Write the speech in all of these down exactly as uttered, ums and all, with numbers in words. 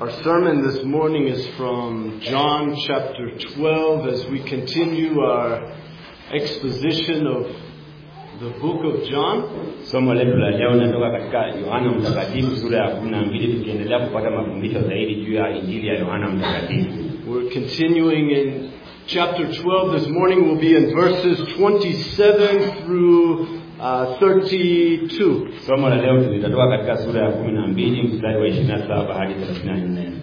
Our sermon this morning is from John chapter twelve as we continue our exposition of the book of John. Somo letu la leo linatoka katika Yohana Mtakatifu sura ya kumi na mbili, tukiendelea kupata mafundisho zaidi juu ya Injili ya Yohana Mtakatifu. We're continuing in chapter twelve. This morning we'll be in verses twenty-seven through uh, thirty-two. Somo la leo litatoka katika sura ya kumi na mbili mstari wa ishirini na saba hadi thelathini na nne.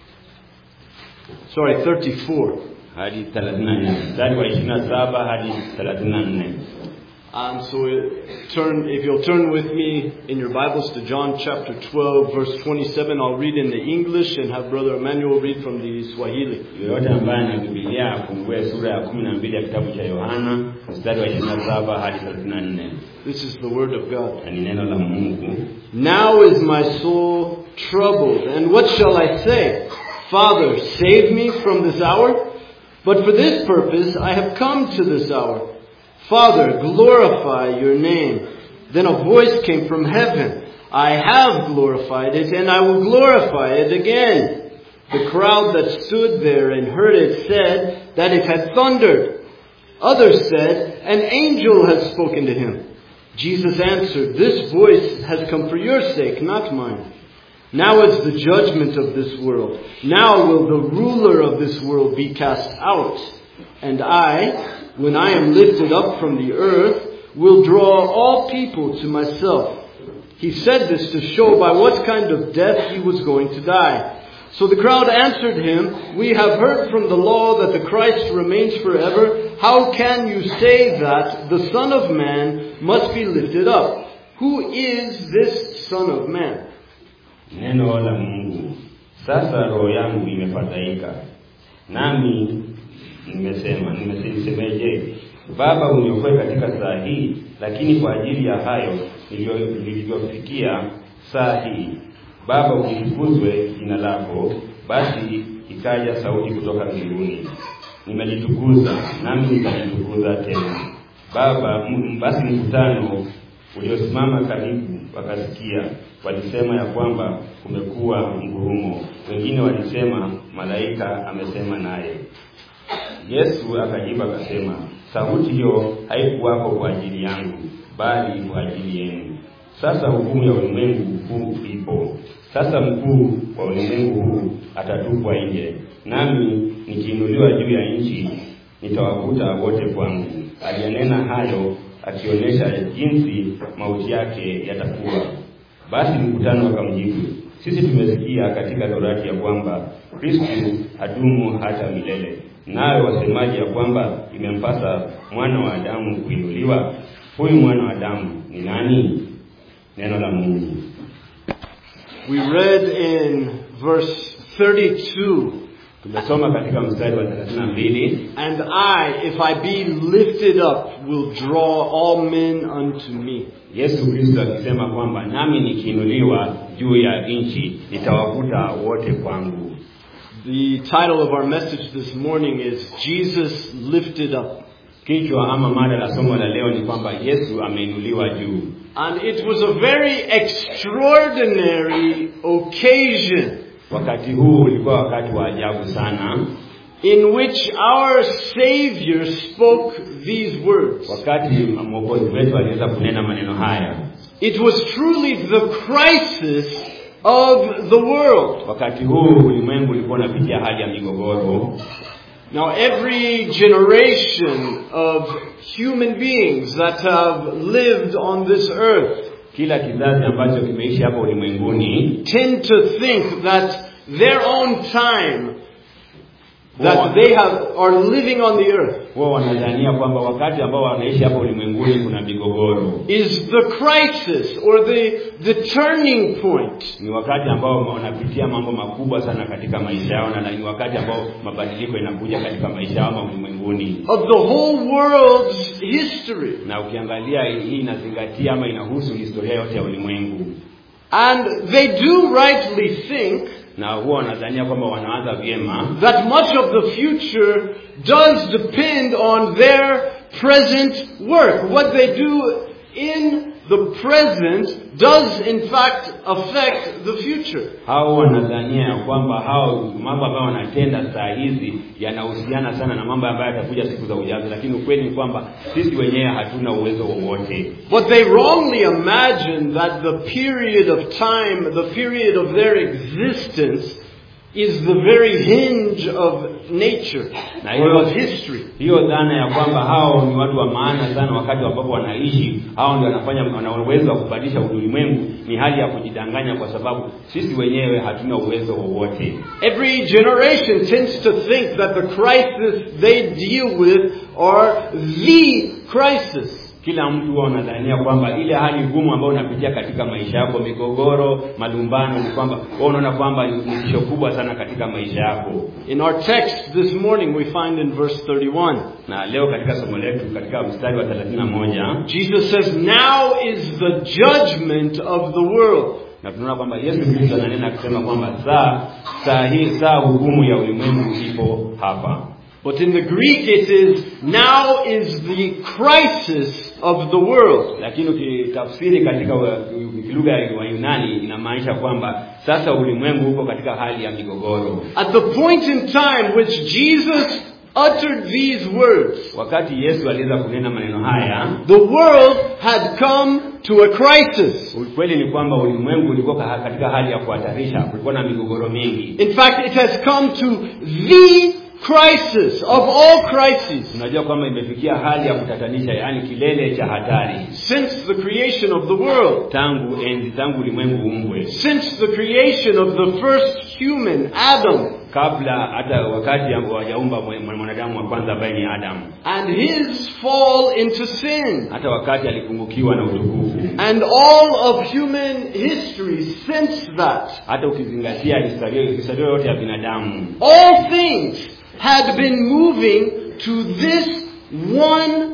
Sorry, thirty-four. Hadi thelathini na nne. Mstari wa ishirini na saba hadi thelathini na nne. Um, so turn, if you'll turn with me in your Bibles to John chapter twelve, verse twenty-seven. I'll read in the English and have Brother Emmanuel read from the Swahili. Yoyote ambaye ana Biblia afungue sura ya kumi na mbili ya kitabu cha Yohana mstari wa ishirini na saba hadi thelathini na nne. This is the word of God. Ni neno la Mungu. Now is my soul troubled, and what shall I say? Father, save me from this hour? But for this purpose I have come to this hour. Father, glorify your name. Then a voice came from heaven. I have glorified it, and I will glorify it again. The crowd that stood there and heard it said that it had thundered. Others said, an angel has spoken to him. Jesus answered, this voice has come for your sake, not mine. Now is the judgment of this world. Now will the ruler of this world be cast out. And I, when I am lifted up from the earth, will draw all people to myself. He said this to show by what kind of death he was going to die. So the crowd answered him, we have heard from the law that the Christ remains forever. How can you say that the Son of Man must be lifted up? Who is this Son of Man? Neno la Mungu. Sasa roho yangu imefadhaika. Nami nimesema, nimesemeje? Baba, uniokoe katika saa hii, lakini kwa ajili ya hayo nilivyofikia saa hii. Baba, ulitukuzwe jina lako. Basi ikaja sauti kutoka mbinguni. Nimelitukuza, nami nitalitukuza tena. Baba, basi mkutano uliosimama karibu wakasikia, walisema ya kwamba kumekuwa mgurumo. Wengine walisema malaika amesema naye. Yesu akajibu akasema, sauti hiyo haikuwako kwa ajili yangu, bali kwa ajili yenu. Sasa hukumu ya ulimwengu huu ipo. Sasa mkuu wa ulimwengu huu atatupwa nje. Nami nikiinuliwa juu ya nchi, nitawavuta wote kwangu. Aliyanena hayo akionyesha jinsi mauti yake yatakuwa. Basi mkutano wakamjibu, sisi tumesikia katika Torati ya kwamba Kristo hadumu hata milele. Nawe wasemaje ya kwamba imempasa mwana wa Adamu kuinuliwa? Huyu mwana wa Adamu ni nani? Neno la Mungu. We read in verse thirty-two. Tumesoma katika mstari wa thelathini na mbili. And I, if I be lifted up, will draw all men unto me. Yesu Kristo akisema kwamba nami nikiinuliwa juu ya nchi, nitawavuta wote kwangu. The title of our message this morning is Jesus Lifted Up. Kichwa ama mada la somo la leo ni kwamba Yesu ameinuliwa juu. And it was a very extraordinary occasion. Wakati huu ulikuwa wakati wa ajabu sana, in which our Savior spoke these words. Wakati Mwokozi wetu aliweza kunena maneno haya. It was truly the crisis of the world. Wakati huu ulimwengu ulikuwa unapitia hali ya migogoro. Now every generation of human beings that have lived on this earth, kila kizazi ambacho kimeishi hapa ulimwenguni, tend to think that their own time that they have are living on the earth, wao wanadhania kwamba wakati ambao wanaishi hapa ulimwenguni kuna migogoro, is the crisis or the the turning point. Ni wakati ambao wanapitia mambo makubwa sana katika maisha yao, na ni wakati ambao mabadiliko yanakuja katika maisha yao ulimwenguni, of the whole world's history. Na ukiangalia hii inazingatia ama inahusu historia yote ya ulimwengu. And they do rightly think, na huwa wanadhania kwamba wanaanza vyema, that much of the future does depend on their present work, what they do in the present does in fact affect the future. Hao wanadhania ya kwamba hao mambo ambayo wanatenda saa hizi yanahusiana sana na mambo ambayo yatakuja siku za ujao, lakini ukweli ni kwamba sisi wenyewe hatuna uwezo wowote. But they wrongly imagine that the period of time, the period of their existence is the very hinge of nature or of history. Hiyo dhana ya kwamba hao ni watu wa maana sana wakati ambapo wanaishi, hao ndio wanafanya wana uwezo wa kubadilisha ulimwengu, ni hali ya kujidanganya kwa sababu sisi wenyewe hatuna uwezo wowote. Every generation tends to think that the crisis they deal with are the crisis. Kila mtu anadhania kwamba ile hali ngumu ambayo unapitia katika maisha yako, migogoro, malumbano, ni kwamba wewe unaona kwamba ni tisho kubwa sana katika maisha yako. In our text this morning we find in verse thirty-one. Na leo katika somo letu katika mstari wa thelathini na moja, Jesus says, "Now is the judgment of the world." Na tunaona kwamba Yesu Kristo ananena kusema kwamba saa saa hii saa hukumu ya ulimwengu ipo hapa. But in the Greek it is, now is the crisis of the world. Lakini ukitafsiri katika lugha ya Yunani inamaanisha kwamba sasa ulimwengu uko katika hali ya migogoro. At the point in time which Jesus uttered these words, wakati Yesu aliweza kunena maneno haya, the world had come to a crisis. Ukweli ni kwamba ulimwengu ulikuwa katika hali ya kuhatarisha, kulikuwa na migogoro mingi. In fact, it has come to the crisis of all crises. Unajua kwamba imefikia hali ya kutatanisha, yani kilele cha hatari. Since the creation of the world, tangu enzi tangu ulimwengu uumbwe. Since the creation of the first human, Adam, kabla hata wakati hawajaumba mwanadamu wa kwanza ambaye ni Adam. And his fall into sin. Hata wakati alipungukiwa na utukufu. And all of human history since that. Hata ukizingatia historia historia yote ya binadamu. All things had been moving to this one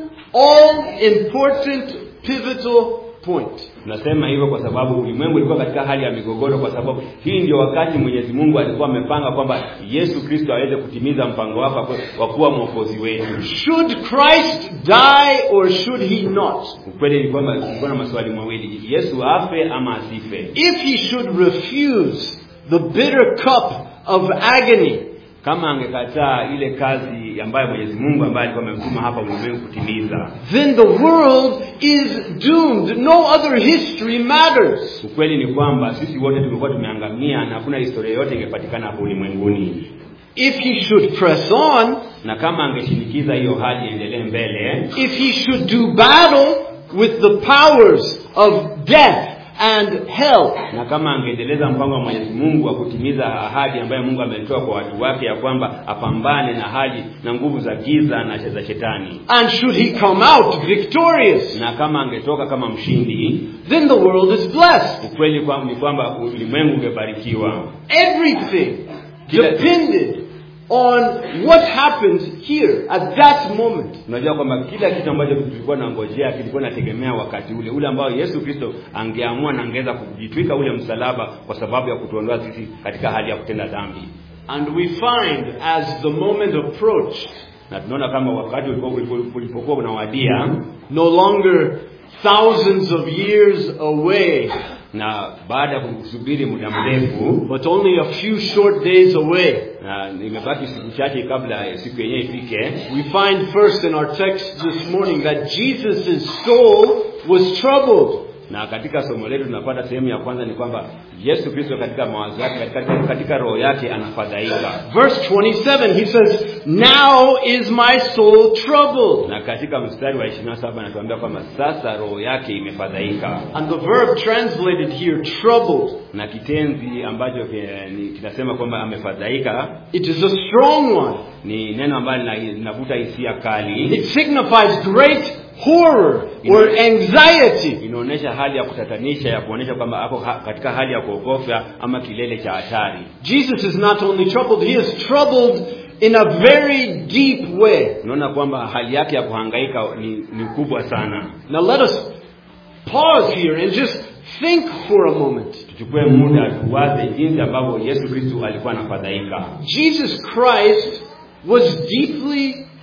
all-important pivotal point. Tunasema hivyo kwa sababu ulimwengu ulikuwa katika hali ya migogoro, kwa sababu hii ndio wakati Mwenyezi Mungu alikuwa amepanga kwamba Yesu Kristo aweze kutimiza mpango wake wa kuwa mwokozi wetu. Should Christ die or should he not? Ukweli ni kwamba kulikuwa na maswali mawili, Yesu afe ama asife. If he should refuse the bitter cup of agony, kama angekataa ile kazi ambayo Mwenyezi Mungu ambaye alikuwa amemtuma hapa ulimwengu kutimiza, then the world is doomed. No other history matters. Ukweli ni kwamba sisi wote tumekuwa tumeangamia na hakuna historia yote ingepatikana hapo ulimwenguni. If he should press on, na kama angeshinikiza hiyo hali endelee mbele, if he should do battle with the powers of death and hell, na kama angeendeleza mpango wa Mwenyezi Mungu wa kutimiza ahadi ambayo Mungu ametoa kwa watu wake ya kwamba apambane na hali na nguvu za giza na za shetani, and should he come out victorious, na kama angetoka kama mshindi, then the world is blessed. Ukweli kwamba ni kwamba ulimwengu ungebarikiwa. Everything depended on what happens here at that moment. Unajua kwamba kila kitu ambacho tulikuwa tunangojea kilikuwa nategemea wakati ule ule ambao Yesu Kristo angeamua na angeza kujitwika ule msalaba kwa sababu ya kutuondoa sisi katika hali ya kutenda dhambi. And we find as the moment approached, na tunaona kama wakati ulipokuwa unawadia, no longer thousands of years away, na baada ya kusubiri muda mrefu, but only a few short days away, na imebaki siku chache kabla siku yenyewe ifike, we find first in our text this morning that Jesus' soul was troubled. Na katika somo letu tunapata sehemu ya kwanza ni kwamba Yesu Kristo katika mawazo yake, katika, katika roho yake anafadhaika. Verse twenty-seven, he says, "Now is my soul troubled." Na katika mstari wa ishirini na saba anatuambia kwamba sasa roho yake imefadhaika. And the verb translated here, troubled, na kitenzi ambacho kinasema kwamba amefadhaika, it is a strong one. Ni neno ambalo linavuta hisia kali. It signifies great horror or anxiety. Inaonyesha hali ya kutatanisha, ya kuonyesha kwamba ako katika hali ya kuogofya ama kilele cha hatari. Jesus is not only troubled, he is troubled in a very deep way. Unaona kwamba hali yake ya kuhangaika ni, ni kubwa sana. Now let us pause here and just think for a moment. Tuchukue muda tuwaze jinsi ambavyo Yesu Kristo alikuwa anafadhaika. Jesus Christ was deeply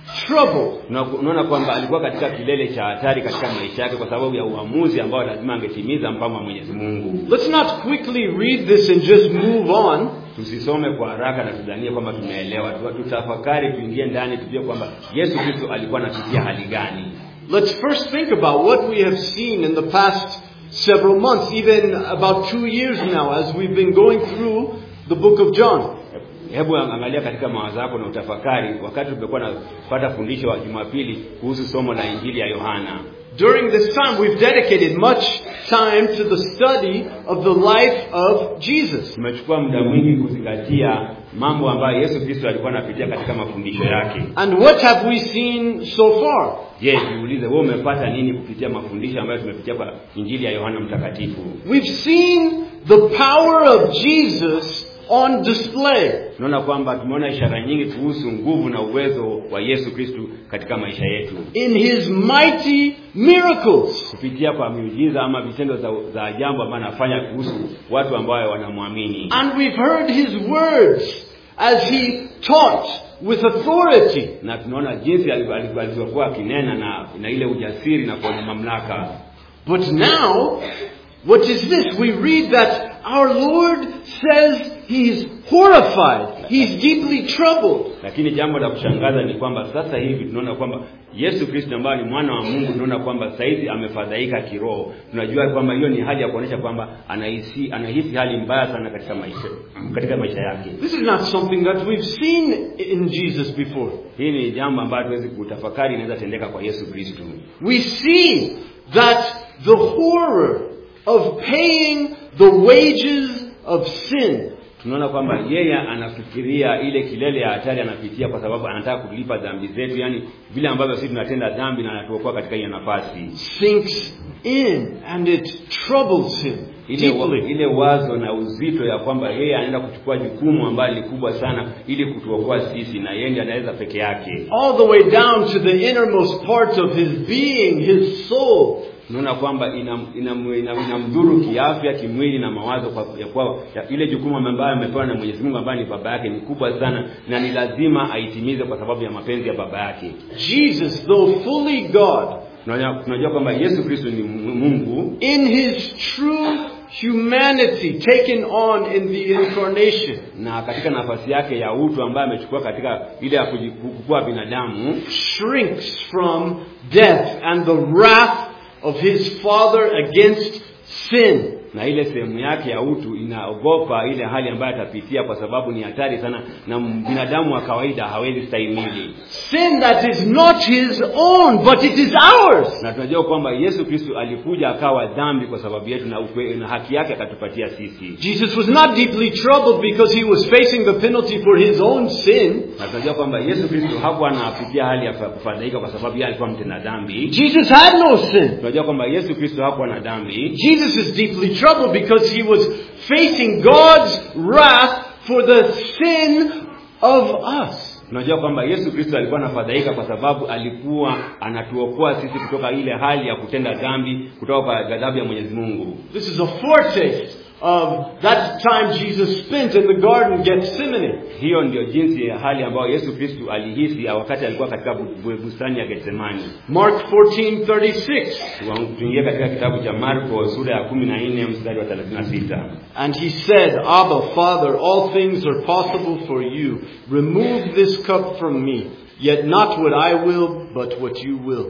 trouble. Unaona kwamba alikuwa katika kilele cha hatari katika maisha yake kwa sababu ya uamuzi ambao lazima angetimiza mpango wa Mwenyezi Mungu. Let's not quickly read this and just move on. Tusisome kwa haraka na tudhanie kwamba tumeelewa. Tutafakari, tuingie ndani, tujue kwamba Yesu Kristo alikuwa anapitia hali gani. Let's first think about what we have seen in the past several months, even about two years now, as we've been going through the book of John. Hebu angalia katika mawazo yako na utafakari wakati tumekuwa napata fundisho wa Jumapili kuhusu somo la Injili ya Yohana. During this time we've dedicated much time to the study of the life of Jesus. Tumechukua muda mwingi kuzingatia mambo ambayo Yesu Kristo alikuwa anapitia katika mafundisho yake. And what have we seen so far? Je, jiulize wewe umepata nini kupitia mafundisho ambayo tumepitia kwa Injili ya Yohana Mtakatifu? We've seen the power of Jesus on display. Tunaona kwamba tumeona ishara nyingi kuhusu nguvu na uwezo wa Yesu Kristo katika maisha yetu. In his mighty miracles. Kupitia kwa miujiza ama vitendo za, za ajabu ambayo anafanya kuhusu watu ambao wanamwamini. And we've heard his words as he taught with authority. Na tunaona jinsi alivyokuwa akinena na na ile ujasiri na kwa mamlaka. But now, what is this? We read that our Lord says he's horrified. He's deeply troubled. Lakini jambo la kushangaza ni kwamba sasa hivi tunaona kwamba Yesu Kristo ambaye ni mwana wa Mungu, tunaona kwamba saizi amefadhaika kiroho. Tunajua kwamba hiyo ni hali ya kuonesha kwamba anahisi anahisi hali mbaya sana katika maisha katika maisha yake. This is not something that we've seen in Jesus before. Hii ni jambo ambalo tuwezi kutafakari inaweza tendeka kwa Yesu Kristo. We see that the horror of paying the wages of sin. Tunaona kwamba yeye anafikiria ile kilele ya hatari anapitia kwa sababu anataka kulipa dhambi zetu, yani vile ambavyo sisi tunatenda dhambi na anatuokoa katika hiyo nafasi. Sinks in and it troubles him ile, ile wazo na uzito ya kwamba yeye anaenda kuchukua jukumu ambalo ni kubwa sana ili kutuokoa sisi na yeye ndiye anaweza peke yake. All the way down to the innermost part of his being, his soul. Tunaona kwamba inamdhuru ina, ina, ina kiafya, kimwili na mawazo kwa ya kwa ya ile jukumu ambayo amepewa na Mwenyezi Mungu ambaye ni baba yake ni kubwa sana na ni lazima aitimize kwa sababu ya mapenzi ya baba yake. Jesus, though fully God, tunajua kwamba Yesu Kristo ni Mungu, in his true humanity taken on in the incarnation, na katika nafasi yake ya utu ambaye amechukua katika ile ya kukua binadamu, shrinks from death and the wrath of his Father against sin. Na ile sehemu yake ya utu inaogopa ile hali ambayo atapitia kwa sababu ni hatari sana na binadamu wa kawaida hawezi stahimili. Sin that is not his own but it is ours. Na tunajua kwamba Yesu Kristo alikuja akawa dhambi kwa sababu yetu na, na haki yake akatupatia sisi. Jesus was not deeply troubled because he was facing the penalty for his own sin. Na tunajua kwamba Yesu Kristo hakuwa anapitia hali ya kufadhaika kwa sababu yeye alikuwa mtenda dhambi. Jesus had no sin. Tunajua kwamba Yesu Kristo hakuwa na dhambi. Jesus is deeply troubled because he was facing God's wrath for the sin of us. Tunajua kwamba Yesu Kristo alikuwa anafadhaika kwa sababu alikuwa anatuokoa sisi kutoka ile hali ya kutenda dhambi, kutoka kwa ghadhabu ya Mwenyezi Mungu. This is a foretaste of that time Jesus spent in the garden Gethsemane. Hiyo ndio jinsi ya hali ambayo Yesu Kristo alihisi wakati alikuwa katika bustani ya Gethsemane. Mark fourteen thirty-six. Tuingie katika kitabu cha Marko sura ya kumi na nne mstari wa thelathini na sita. And he said, Abba, Father, all things are possible for you. Remove this cup from me. Yet not what I will, but what you will.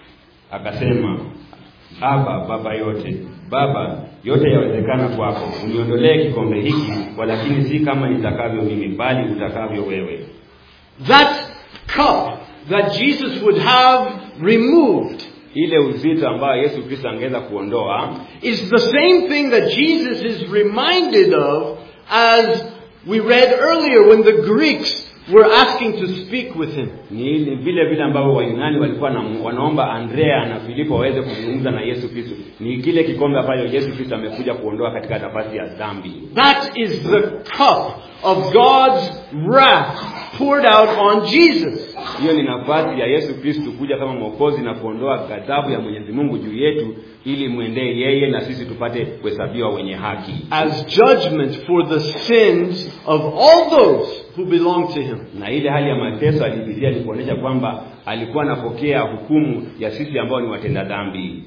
Akasema, Aba, Baba yote, Baba, yote yawezekana kwako. Uniondolee kikombe hiki, walakini si kama nitakavyo mimi, bali utakavyo wewe. That cup that Jesus would have removed, ile uzito ambayo Yesu Kristo angeweza kuondoa, is the same thing that Jesus is reminded of as we read earlier when the Greeks were asking to speak with him. Ni vile vile ambao Wayunani walikuwa na wanaomba Andrea na Filipo waweze kuzungumza na Yesu Kristo. Ni kile kikombe ambacho Yesu Kristo amekuja kuondoa katika nafasi ya dhambi. That is the cup of God's wrath poured out on Jesus. Hiyo ni nafasi ya Yesu Kristo kuja kama mwokozi na kuondoa ghadhabu ya Mwenyezi Mungu juu yetu ili muendee yeye na sisi tupate kuhesabiwa wenye haki. As judgment for the sins of all those who belong to him. Na ile hali ya mateso alipitia ni kuonesha kwamba alikuwa anapokea hukumu ya sisi ambao ni watenda dhambi.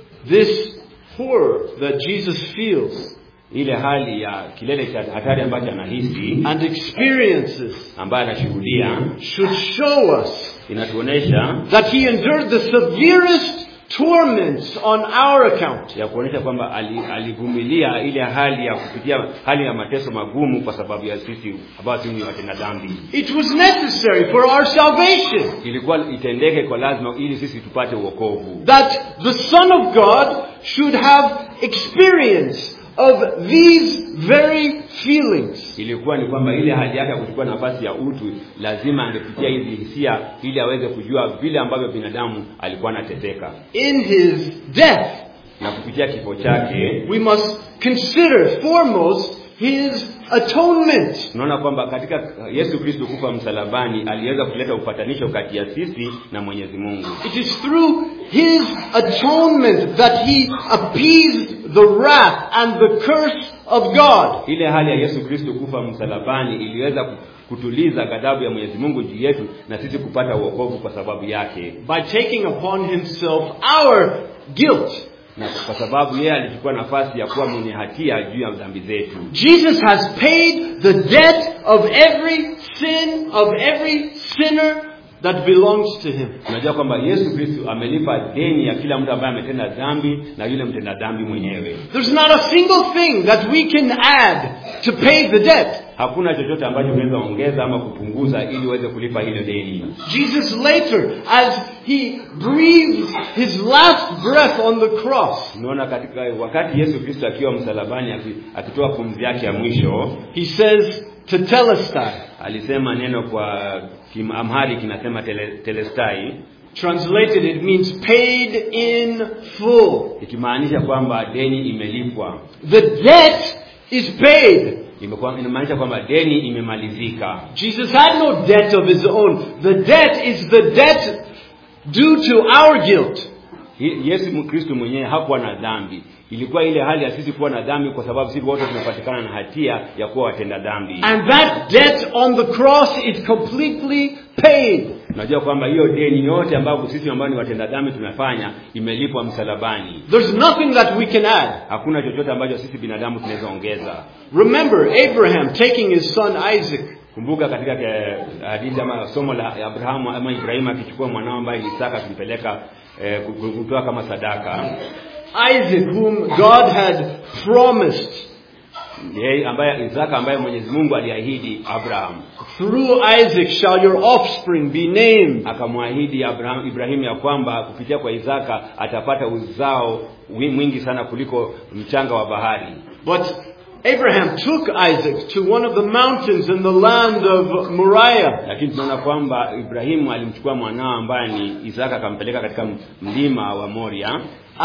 This horror that Jesus feels, ile hali ya kilele cha hatari ambacho anahisi and experiences, ambayo anashuhudia, should show us inatuonesha that he endured the severest torments on our account. ya kuonesha kwamba alivumilia ile hali ya kupitia hali ya mateso magumu kwa sababu ya sisi ambao ni watenda dhambi. It was necessary for our salvation. Ilikuwa itendeke kwa lazima ili sisi tupate wokovu. That the Son of God should have experience of these very feelings. Ilikuwa ni kwamba ile hali yake ya kuchukua nafasi ya utu lazima angepitia hizi hisia ili aweze kujua vile ambavyo binadamu alikuwa anateseka. In his death, na kupitia kifo chake, we must consider foremost his atonement. Tunaona kwamba katika Yesu Kristo kufa msalabani aliweza kuleta upatanisho kati ya sisi na Mwenyezi Mungu. It is through his atonement that he appeased the wrath and the curse of God. Ile hali ya Yesu Kristo kufa msalabani iliweza kutuliza ghadhabu ya Mwenyezi Mungu juu yetu na sisi kupata wokovu kwa sababu yake. By taking upon himself our guilt. Na kwa sababu yeye alichukua nafasi ya kuwa mwenye hatia juu ya dhambi zetu. Jesus has paid the debt of every sin, of every sinner that belongs to him. Unajua kwamba Yesu Kristo amelipa deni ya kila mtu ambaye ametenda dhambi na yule mtenda dhambi mwenyewe. There's not a single thing that we can add to pay the debt. Hakuna chochote ambacho tunaweza ongeza ama kupunguza ili uweze kulipa hilo deni. Jesus later, as he breathes his last breath on the cross, unaona katika wakati Yesu Kristo akiwa msalabani akitoa pumzi yake ya mwisho, he says to Telestai, alisema neno kwa Amhari kinasema tele, telestai. Translated, it means paid in full. Ikimaanisha kwamba deni imelipwa. The debt is paid. Imekuwa inamaanisha kwamba deni imemalizika. Jesus had no debt of his own. The debt is the debt due to our guilt. Yesu Kristo mwenyewe hakuwa na dhambi. Ilikuwa ile hali ya sisi kuwa na dhambi kwa sababu sisi wote tunapatikana na hatia ya kuwa watenda dhambi. And that debt on the cross is completely paid. Unajua kwamba hiyo deni yote ambayo sisi ambao ni watenda dhambi tunafanya imelipwa msalabani. There's nothing that we can add. Hakuna chochote ambacho sisi binadamu tunaweza ongeza. Remember Abraham taking his son Isaac. Kumbuka katika hadithi ama somo la Abrahamu ama Ibrahim akichukua mwanao ambaye Isaka kumpeleka eh, kutoa kama sadaka. Isaac, whom God had promised, yeye ambaye Isaka ambaye Mwenyezi Mungu aliahidi Abraham, through Isaac shall your offspring be named. Akamwahidi Abraham Ibrahim ya kwamba kupitia kwa Isaka atapata uzao mwingi sana kuliko mchanga wa bahari. But Abraham took Isaac to one of the mountains in the land of Moriah. Lakini tunaona kwamba Ibrahimu alimchukua mwanao ambaye ni Isaka akampeleka katika mlima wa Moria,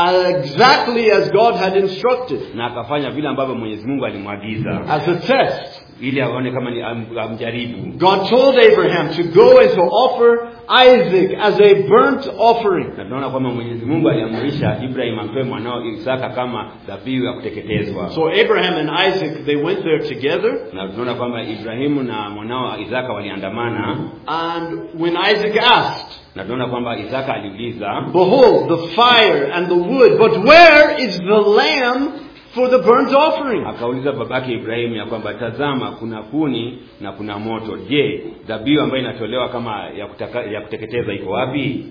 exactly as God had instructed. Na akafanya vile ambavyo Mwenyezi Mungu alimwagiza. As a test. Ili aone kama ni amjaribu. God told Abraham to go and to offer Isaac as a burnt offering. Na tunaona kwamba Mwenyezi Mungu aliamrisha Ibrahim amtoe mwanao Isaka kama dhabihu ya kuteketezwa. So Abraham and Isaac, they went there together. Na tunaona kwamba Ibrahimu na mwanao Isaka waliandamana. And when Isaac asked, na tunaona kwamba Isaka aliuliza, behold the fire and the wood, but where is the lamb for the burnt offering? Akauliza babake Ibrahim ya kwamba tazama kuna kuni na kuna moto. Je, dhabihu ambayo inatolewa kama ya, kutaka, ya kuteketeza iko wapi?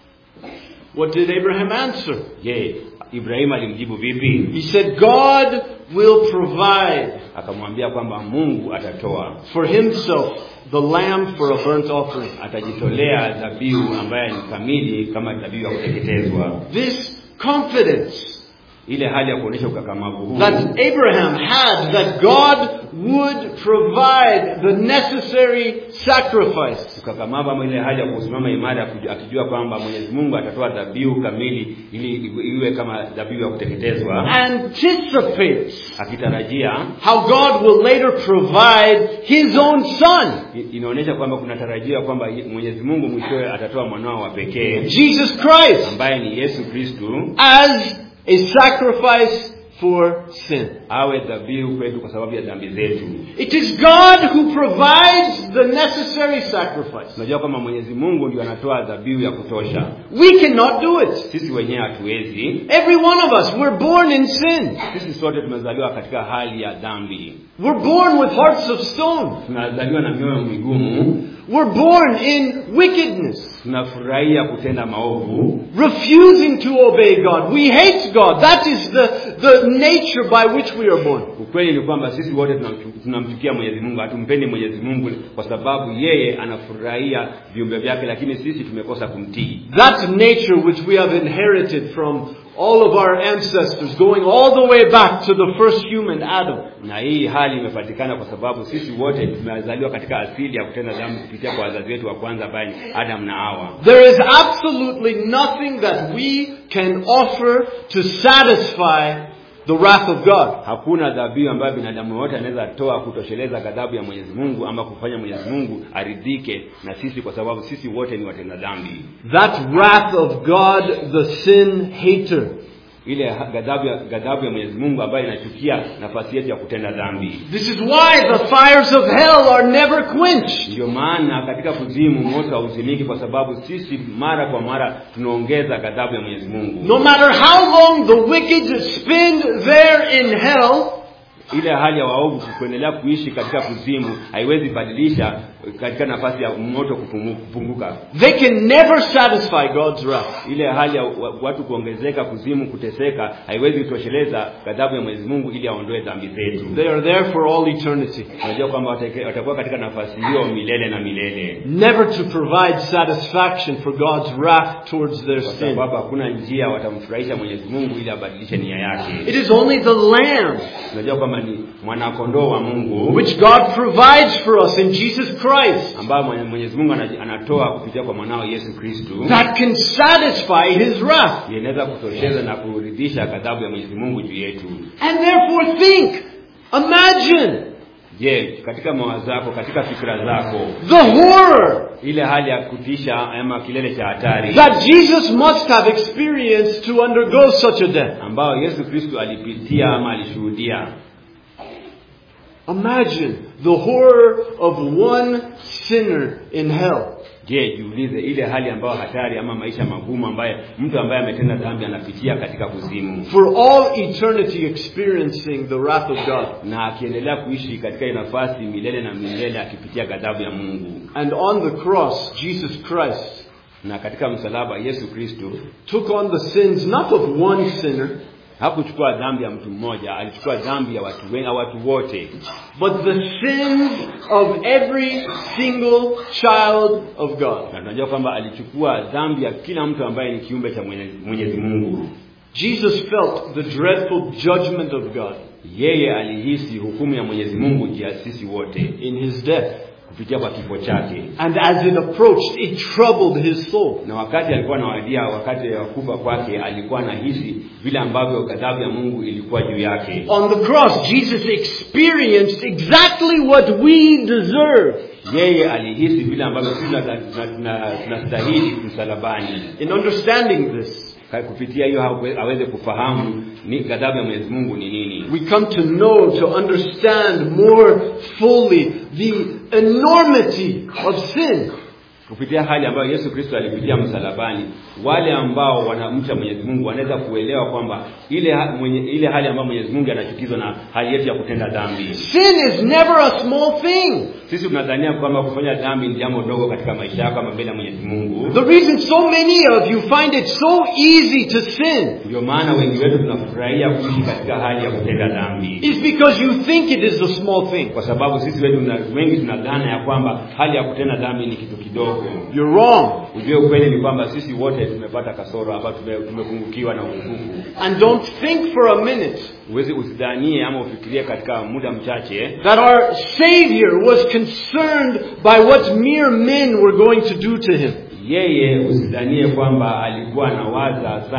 What did Abraham answer? Je, Ibrahim alimjibu vipi? He said God will provide. Akamwambia kwamba Mungu atatoa for himself the lamb for a burnt offering. Atajitolea dhabihu ambayo ni kamili kama dhabihu ya kuteketezwa. This confidence, ile hali ya kuonesha ukakamavu huu, that Abraham had, that God would provide the necessary sacrifice. Ukakamavu ama ile hali ya kusimama imara akijua kwamba Mwenyezi Mungu atatoa dhabihu kamili ili iwe kama dhabihu ya kuteketezwa. Anticipates akitarajia how God will later provide his own son. Inaonyesha kwamba kuna tarajia kwamba Mwenyezi Mungu mwishowe atatoa mwanao wa pekee, Jesus Christ, ambaye ni Yesu Kristo, as a sacrifice for sin. Awe dhabihu kwetu kwa sababu ya dhambi zetu. It is God who provides the necessary sacrifice. Unajua kama Mwenyezi Mungu ndiye anatoa dhabihu ya kutosha. We cannot do it. Sisi wenyewe hatuwezi. Every one of us, we're born in sin. Sisi sote tumezaliwa katika hali ya dhambi. We're born with hearts of stone. Tunazaliwa na mioyo migumu. We're born in wickedness. Tunafurahia kutenda maovu. Refusing to obey God. We hate God. That is the, the nature by which we are born. Ukweli ni kwamba sisi wote tunamchukia Mwenyezi Mungu, hatumpendi Mwenyezi Mungu kwa sababu yeye anafurahia viumbe vyake, lakini sisi tumekosa kumtii. That nature which we have inherited from all of our ancestors, going all the way back to the first human, Adam. Na hii hali imepatikana kwa sababu sisi wote tumezaliwa katika asili ya kutenda dhambi kupitia kwa wazazi wetu wa kwanza ambaye ni Adam na Hawa. There is absolutely nothing that we can offer to satisfy the wrath of God. Hakuna dhabihu ambayo binadamu wote anaweza toa kutosheleza ghadhabu ya Mwenyezi Mungu ama kufanya Mwenyezi Mungu aridhike na sisi, kwa sababu sisi wote ni watenda dhambi. That wrath of God, the sin hater. Ile ghadhabu ya ghadhabu ya Mwenyezi Mungu ambayo inachukia nafasi yetu ya kutenda dhambi. This is why the fires of hell are never quenched. Ndio maana katika kuzimu moto hauzimiki, kwa sababu sisi mara kwa mara tunaongeza ghadhabu ya Mwenyezi Mungu. No matter how long the wicked spend there in hell, ile hali ya waovu kuendelea kuishi katika kuzimu haiwezi badilisha katika nafasi ya moto kupunguka. They can never satisfy God's wrath. Ile hali ya watu kuongezeka kuzimu, kuteseka, haiwezi kutosheleza ghadhabu ya Mwenyezi Mungu ili aondoe dhambi zetu. They are there for all eternity. Unajua kwamba watakuwa katika nafasi hiyo milele na milele. Never to provide satisfaction for God's wrath towards their sin. Sababu hakuna njia watamfurahisha Mwenyezi Mungu ili abadilishe nia yake. It is only the lamb. Unajua kwamba ni mwana kondoo wa Mungu, which God provides for us in Jesus Christ, ambaye Mwenyezi Mungu anatoa kupitia kwa mwanao Yesu Kristo, that can satisfy his wrath. Inaweza kutosheleza na kuridhisha ghadhabu ya Mwenyezi Mungu juu yetu. And therefore think, imagine, je, katika mawazo yako, katika fikra zako, the horror, ile hali ya kutisha ama kilele cha hatari that Jesus must have experienced to undergo such a death, ambao Yesu Kristo alipitia ama alishuhudia. Imagine the horror of one sinner in hell. Je, jiulize ile hali ambayo hatari ama maisha magumu ambaye mtu ambaye ametenda dhambi anapitia katika kuzimu. For all eternity experiencing the wrath of God. Na akiendelea kuishi katika nafasi milele na milele akipitia ghadhabu ya Mungu. And on the cross, Jesus Christ, na katika msalaba Yesu Kristo, took on the sins not of one sinner, hakuchukua dhambi ya mtu mmoja, alichukua dhambi ya watu wengi, watu wote, but the sins of every single child of God. Na tunajua kwamba alichukua dhambi ya kila mtu ambaye ni kiumbe cha Mwenyezi Mungu. Jesus felt the dreadful judgment of God. Yeye alihisi hukumu ya Mwenyezi Mungu juu ya sisi wote in his death, kupitia kwa kifo chake. And as it approached, it troubled his soul. Na wakati alikuwa anawadia wakati wa kufa kwake, alikuwa anahisi vile ambavyo ghadhabu ya Mungu ilikuwa juu yake. On the cross, Jesus experienced exactly what we deserve. Yeye alihisi vile ambavyo sisi tunastahili msalabani. In understanding this, kupitia hiyo aweze kufahamu ni ghadhabu ya Mwenyezi Mungu ni nini. We come to know, to understand more fully the enormity of sin. Kupitia hali ambayo Yesu Kristo alipitia msalabani, wale ambao wanamcha Mwenyezi Mungu wanaweza kuelewa kwamba ile mwenye, ile hali ambayo Mwenyezi Mungu anachukizwa na hali yetu ya kutenda dhambi. Sin is never a small thing. Sisi tunadhania kwamba kufanya dhambi ni jambo dogo katika maisha yako kama mbele ya Mwenyezi Mungu. The reason so many of you find it so easy to sin, ndio maana wengi wetu tunafurahia kuishi katika hali ya kutenda dhambi, is because you think it is a small thing. Kwa sababu sisi wetu wengi tunadhania ya kwamba hali ya kutenda dhambi ni kitu kidogo. You're wrong. Ujue ukweli ni kwamba sisi wote tumepata kasoro hapa, tumepungukiwa na upungufu. And don't think for a minute, uweze usidhanie ama ufikirie katika muda mchache, that our Savior was concerned by what mere men were going to do to him. Yeye usidhanie kwamba alikuwa anawaza sana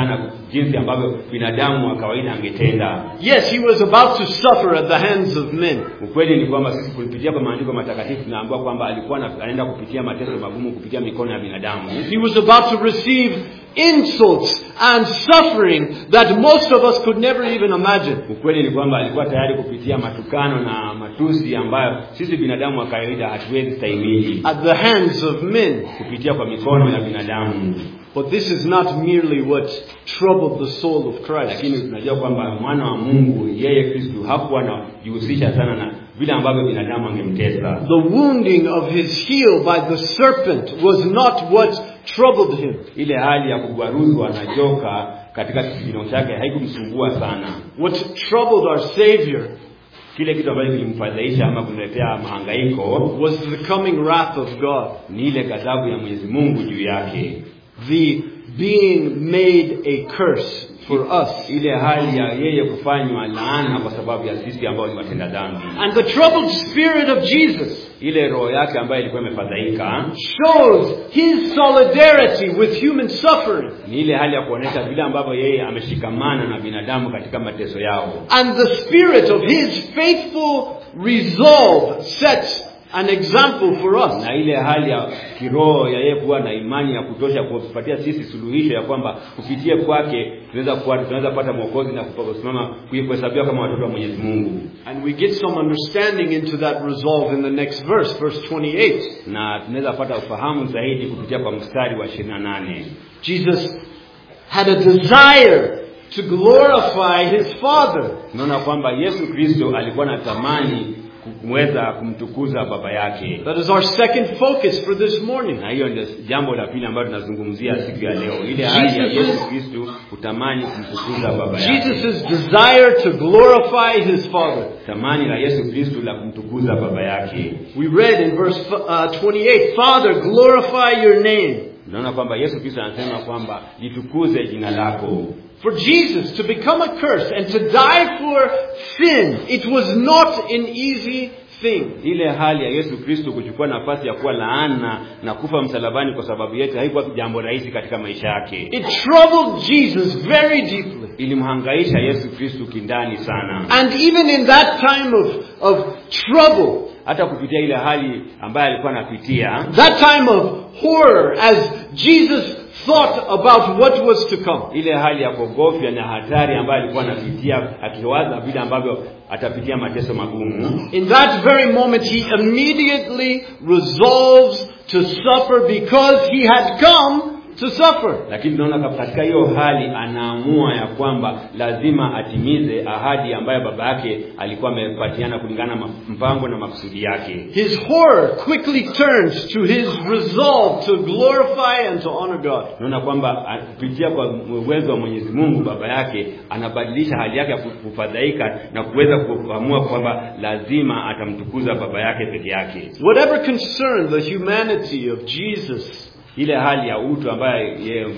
jinsi ambavyo binadamu wa kawaida angetenda. Yes, he was about to suffer at the hands of men. Ukweli ni kwamba sisi kupitia kwa maandiko matakatifu tunaambiwa kwamba alikuwa anaenda kupitia mateso magumu kupitia mikono ya binadamu. He was about to receive insults and suffering that most of us could never even imagine. Ukweli ni kwamba alikuwa tayari kupitia matukano na matusi ambayo sisi binadamu wa kawaida hatuwezi stahimili. At the hands of men, kupitia kwa mikono ya binadamu. But this is not merely what troubled the soul of Christ. Lakini tunajua kwamba mwana wa Mungu yeye Kristo hakuwa anajihusisha sana na vile ambavyo binadamu angemtesa. The wounding of his heel by the serpent was not what troubled him. Ile hali ya kugwaruzwa na joka katika kiuno chake haikumsumbua sana. What troubled our Savior, kile kitu ambacho kilimfadhaisha ama kumletea mahangaiko, was the coming wrath of God. Ni ile ghadhabu ya Mwenyezi Mungu juu yake. The being made a curse for us. Ile hali ya yeye kufanywa laana kwa sababu ya sisi ambao ni watenda dhambi. And the troubled spirit of Jesus, ile roho yake ambayo ilikuwa imefadhaika, shows his solidarity with human suffering. Ni ile hali ya kuonesha vile ambavyo yeye ameshikamana na binadamu katika mateso yao. And the spirit of his faithful resolve sets an example for us. Na ile hali ya kiroho ya yeye kuwa na imani ya kutosha kutupatia sisi suluhisho ya kwamba kupitia kwake tunaweza kuwa tunaweza kupata mwokozi na kusimama kuhesabiwa kama watoto wa Mwenyezi Mungu. And we get some understanding into that resolve in the next verse, verse twenty-eight. Na tunaweza kupata ufahamu zaidi kupitia kwa mstari wa ishirini na nane. Jesus had a desire to glorify his Father. Tunaona kwamba Yesu Kristo alikuwa na tamani kumweza kumtukuza baba yake. That is our second focus for this morning. Na hiyo ndio jambo la pili ambalo tunazungumzia siku ya leo. Ile hali ya Yesu Kristo kutamani kumtukuza baba yake. Jesus' desire to glorify his Father. Tamani la Yesu Kristo la kumtukuza baba yake. We read in verse uh, twenty-eight, Father, glorify your name. Tunaona kwamba Yesu Kristo anasema kwamba litukuze jina lako. For Jesus to become a curse and to die for sin, it was not an easy thing. Ile hali ya Yesu Kristo kuchukua nafasi ya kuwa laana na kufa msalabani kwa sababu yetu haikuwa jambo rahisi katika maisha yake. It troubled Jesus very deeply. Ilimhangaisha Yesu Kristo kindani sana. And even in that time of of trouble, hata kupitia ile hali ambayo alikuwa anapitia, that time of horror as Jesus thought about what was to come, ile hali ya kogofya na hatari ambayo alikuwa anapitia akiwaza vile ambavyo atapitia mateso magumu, in that very moment he immediately resolves to suffer because he had come to suffer. Lakini tunaona katika hiyo hali anaamua ya kwamba lazima atimize ahadi ambayo baba yake alikuwa amepatiana kulingana na mpango na makusudi yake. His horror quickly turns to his resolve to glorify and to honor God. Tunaona kwamba kupitia kwa uwezo wa Mwenyezi Mungu baba yake anabadilisha hali yake ya kufadhaika na kuweza kuamua kwamba lazima atamtukuza baba yake peke yake. Whatever concerned the humanity of Jesus, ile hali ya utu ambayo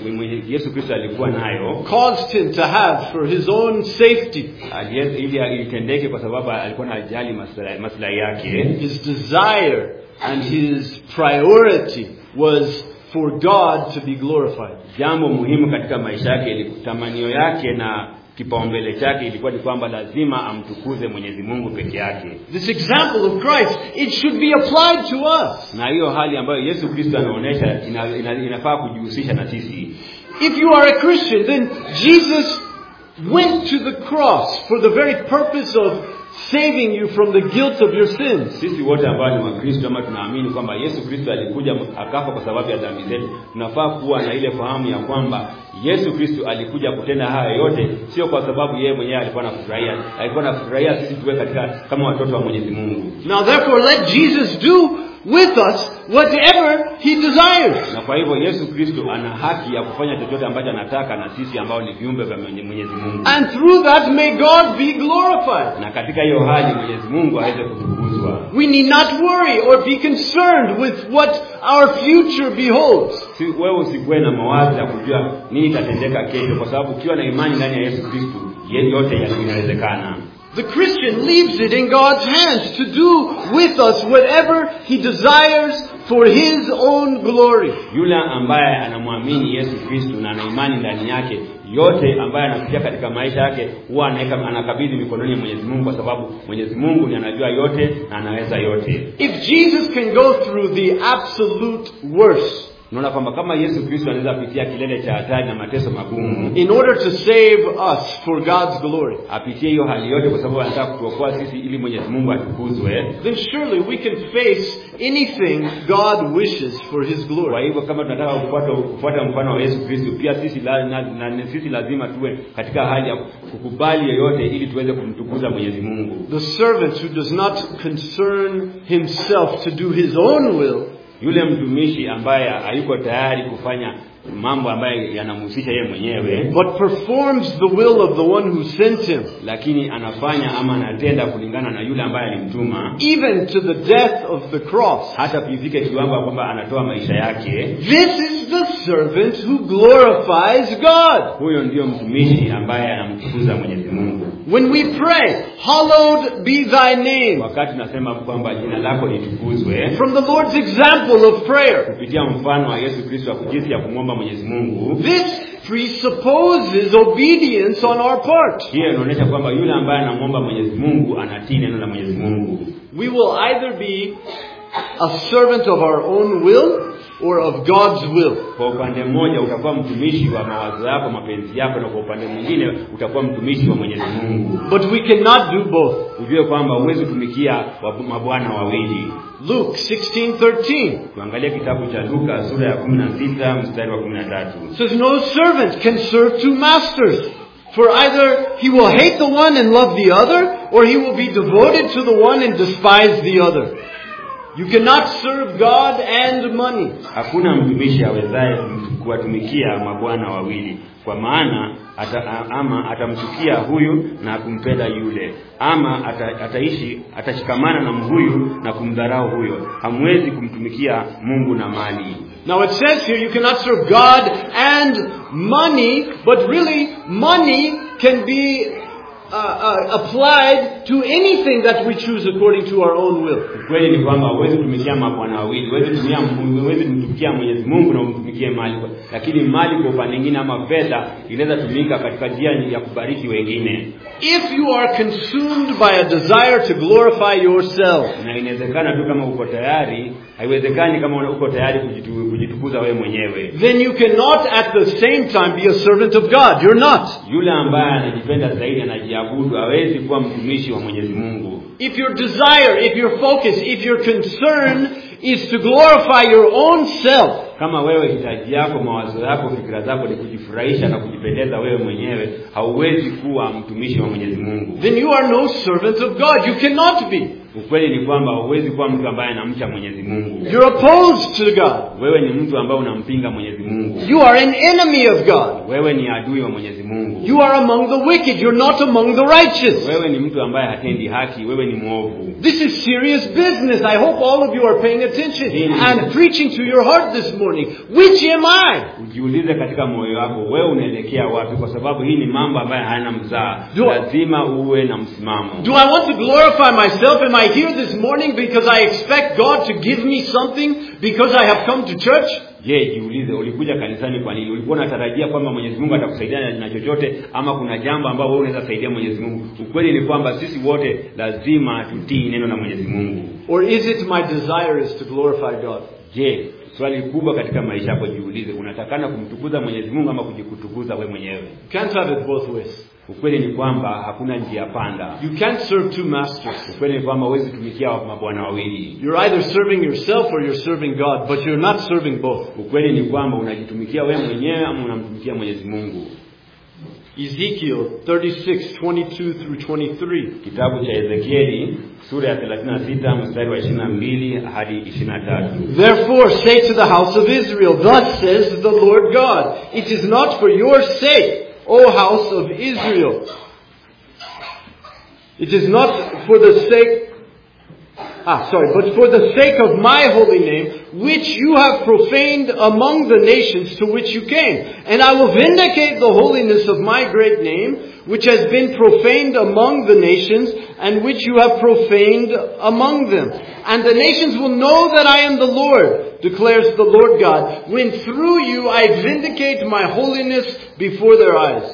Yesu Kristo alikuwa nayo, caused him to have for his own safety, ili ilitendeke kwa sababu alikuwa anajali maslahi yake. His desire and his priority was for God to be glorified. Jambo muhimu katika maisha yake, ile tamanio yake na kipaumbele chake ilikuwa ni kwamba lazima amtukuze Mwenyezi Mungu peke yake. This example of Christ, it should be applied to us. Na hiyo hali ambayo Yesu Kristo anaonesha ina, ina, inafaa kujihusisha na sisi. If you are a Christian, then Jesus went to the cross for the very purpose of saving you from the guilt of your sins. Sisi wote ambao ni Wakristo ama tunaamini kwamba Yesu Kristo alikuja akafa kwa sababu ya dhambi zetu, tunafaa kuwa na ile fahamu ya kwamba Yesu Kristo alikuja kutenda haya yote sio kwa sababu yeye mwenyewe alikuwa anafurahia, alikuwa anafurahia sisi tuwe katika kama watoto wa Mwenyezi Mungu. Now therefore let Jesus do with us whatever he desires. Na kwa hivyo Yesu Kristo ana haki ya kufanya chochote ambacho anataka na sisi ambao ni viumbe vya Mwenyezi Mungu. And through that may God be glorified. Na katika hiyo hali Mwenyezi Mungu aweze kutukuzwa. We need not worry or be concerned with what our future beholds. Si wewe usikuwe na mawazo ya kujua nini kitatendeka kesho, kwa sababu ukiwa na imani ndani ya Yesu Kristo yote yanawezekana. The Christian leaves it in God's hands to do with us whatever he desires for his own glory. Yule ambaye anamwamini Yesu Kristo na ana imani ndani yake, yote ambayo anapitia katika maisha yake huwa anaweka anakabidhi mikononi mwa Mwenyezi Mungu, kwa sababu Mwenyezi Mungu ndiye anajua yote na anaweza yote. If Jesus can go through the absolute worst, unaona kwamba kama Yesu Kristo anaweza kupitia kilele cha hatari na mateso magumu in order to save us for God's glory, apitie hiyo hali yote kwa sababu anataka kutuokoa sisi ili Mwenyezi Mungu atukuzwe, then surely we can face anything God wishes for his glory. Kwa hivyo kama tunataka kufuata kufuata mfano wa Yesu Kristo, pia sisi la, na, na sisi lazima tuwe katika hali ya kukubali yote ili tuweze kumtukuza Mwenyezi Mungu. The servant who does not concern himself to do his own will, yule mtumishi ambaye hayuko tayari kufanya mambo ambayo yanamhusisha yeye mwenyewe, but performs the will of the one who sent him, lakini anafanya ama anatenda kulingana na yule ambaye alimtuma, even to the death of the cross, hata kufika kiwango kwamba anatoa maisha yake. This is the servant who glorifies God. Huyo ndio mtumishi ambaye anamtukuza Mwenyezi Mungu. When we pray, hallowed be thy name, wakati tunasema kwamba jina lako litukuzwe, from the Lord's example of prayer, kupitia mfano wa Yesu Kristo wa jinsi ya kumwomba Mwenyezi Mungu, this presupposes obedience on our part. Hiyo inaonyesha kwamba yule ambaye anamwomba Mwenyezi Mungu anatii neno la Mwenyezi Mungu. We will either be a servant of our own will or of God's will. Kwa upande mmoja utakuwa mtumishi wa mawazo yako, mapenzi yako, na kwa upande mwingine utakuwa mtumishi wa Mwenyezi Mungu. But we cannot do both. Ujue kwamba huwezi kutumikia mabwana wawili. Luke sixteen thirteen. Tuangalie kitabu cha Luka sura ya kumi na sita mstari wa kumi na tatu. Says no servant can serve two masters, for either he will hate the one and love the other, or he will be devoted to the one and despise the other. You cannot serve God and money. Hakuna mtumishi awezaye kuwatumikia mabwana wawili, kwa maana ata, ama atamchukia huyu na kumpenda yule, ama ata, ataishi atashikamana na huyu na kumdharau huyo. Hamwezi kumtumikia Mungu na mali. Now it says here you cannot serve God and money, but really money can be Uh, uh, applied to anything that we choose according to our own will. Kweli ni kwamba huwezi kutumikia mabwana wawili, huwezi kutumia huwezi kumtumikia Mwenyezi Mungu na umtumikie mali, lakini mali kwa upande mwingine ama fedha inaweza tumika katika njia ya kubariki wengine. If you are consumed by a desire to glorify yourself, na inawezekana tu kama uko tayari, haiwezekani kama uko tayari kujitukuza wewe mwenyewe, then you cannot at the same time be a servant of God. You're not. Yule ambaye anajipenda zaidi anajiabudu hawezi kuwa mtumishi wa Mwenyezi Mungu. If your desire, if your focus, if your concern is to glorify your own self, kama wewe hitaji yako, mawazo yako, fikra zako ni kujifurahisha na kujipendeza wewe mwenyewe, hauwezi kuwa mtumishi wa Mwenyezi Mungu. Then you are no servant of God. You cannot be. Ukweli ni kwamba huwezi kuwa mtu ambaye anamcha Mwenyezi Mungu. You're opposed to God. Wewe ni mtu ambaye unampinga Mwenyezi Mungu. You are an enemy of God. Wewe ni adui wa Mwenyezi Mungu. You are among the wicked. You're not among the righteous. Wewe ni mtu ambaye hatendi haki, wewe ni mwovu. This is serious business. I hope all of you are paying attention and preaching to your heart this morning. Which am I? Ujiulize katika moyo wako, wewe unaelekea wapi, kwa sababu hii ni mambo ambayo hayana mzaha. Lazima uwe na msimamo. Do I want to glorify myself? Am I here this morning because I expect God to give me something because I have come to church? Je, jiulize, ulikuja kanisani kwa nini? Ulikuwa unatarajia kwamba Mwenyezi Mungu atakusaidia na chochote, ama kuna jambo ambalo wewe unaweza saidia Mwenyezi Mungu? Ukweli ni kwamba sisi wote lazima tutii neno la Mwenyezi Mungu. Or is it my desire is to glorify God? Je, swali kubwa katika maisha yako jiulize, unatakana kumtukuza Mwenyezi Mungu ama kujikutukuza wewe mwenyewe? Can't have it both ways. Ukweli ni kwamba hakuna njia panda. You can't serve two masters. Ukweli ni kwamba huwezi tumikia mabwana wawili. You're either serving yourself or you're serving God, but you're not serving both. Ukweli ni kwamba unajitumikia wewe mwenyewe ama unamtumikia Mwenyezi Mungu. Ezekiel thirty-six twenty-two through twenty-three. Kitabu cha Ezekieli sura ya thelathini na sita mstari wa ishirini na mbili hadi ishirini na tatu. Therefore say to the house of Israel, thus says the Lord God, it is not for your sake, O house of Israel. It is not for the sake, ah, sorry, but for the sake of my holy name, which you have profaned among the nations to which you came. And I will vindicate the holiness of my great name, which has been profaned among the nations, and which you have profaned among them. And the nations will know that I am the Lord, declares the Lord God, when through you I vindicate my holiness before their eyes.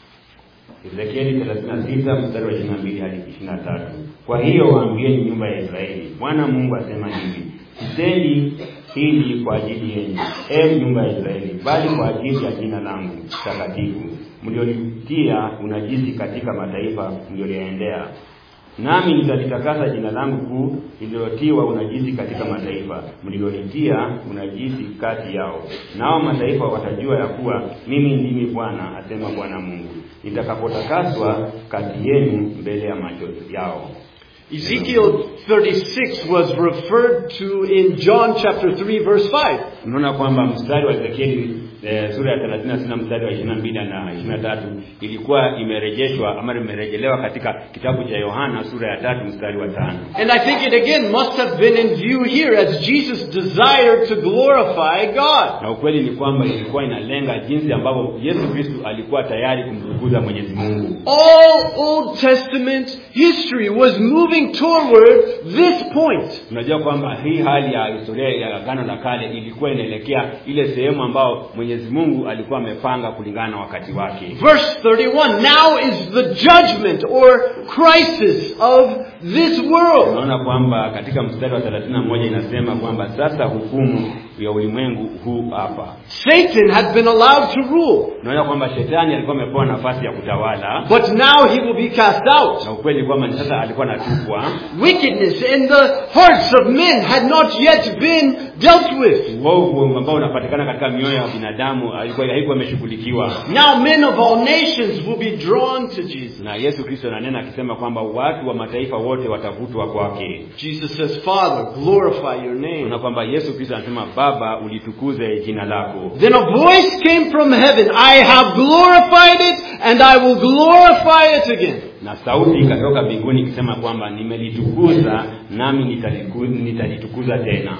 Ezekieli thelathini na sita mstari wa ishirini na mbili hadi ishirini na tatu. Kwa hiyo waambieni nyumba ya Israeli, Bwana Mungu asema hivi: sitendi hili kwa ajili yenu, ee nyumba ya Israeli, bali kwa ajili ya jina langu takatifu, mliolitia unajisi katika mataifa mlioliendea. Nami nitalitakasa jina langu kuu lililotiwa unajisi katika mataifa mliolitia unajisi kati yao. Nao mataifa watajua ya kuwa mimi ndimi Bwana, asema Bwana Mungu, nitakapotakaswa kati yenu mbele ya macho yao. Ezekiel thirty-six was referred to in John chapter three verse five. Unaona kwamba mstari wa Ezekieli eh, sura ya thelathini na sita mstari wa ishirini na mbili na ishirini na tatu ilikuwa imerejeshwa ama imerejelewa katika kitabu cha Yohana sura ya tatu mstari wa tano. And I think it again must have been in view here as Jesus desired to glorify God. Na ukweli ni kwamba ilikuwa inalenga jinsi ambavyo Yesu Kristo alikuwa tayari kumtukuza Mwenyezi Mungu. All Old Testament history was moving toward this point. Unajua kwamba hii hali ya historia ya Agano la Kale ilikuwa inaelekea ile sehemu ambao Mwenyezi Mungu alikuwa amepanga kulingana na wakati wake. Verse thirty-one, now is the judgment or crisis of this world. Unaona kwamba katika mstari wa thelathini na moja inasema kwamba sasa hukumu ya ulimwengu huu hapa. Satan had been allowed to rule. Unaona kwamba shetani alikuwa amepewa nafasi ya kutawala. But now he will be cast out. Na ukweli kwamba sasa alikuwa anatupwa. Wickedness in the hearts of men had not yet been dealt with. Uovu ambao unapatikana katika mioyo ya binadamu alikuwa haikuwa imeshughulikiwa. Now men of all nations will be drawn to Jesus. Na Yesu Kristo ananena akisema kwamba watu wa mataifa wote watavutwa kwake. Jesus says, Father, glorify your name. Na kwamba Yesu Kristo anasema Baba, ulitukuze jina lako. Then a voice came from heaven, I have glorified it and I will glorify it again. Na sauti ikatoka mbinguni ikisema kwamba nimelitukuza nami nitalitukuza tena.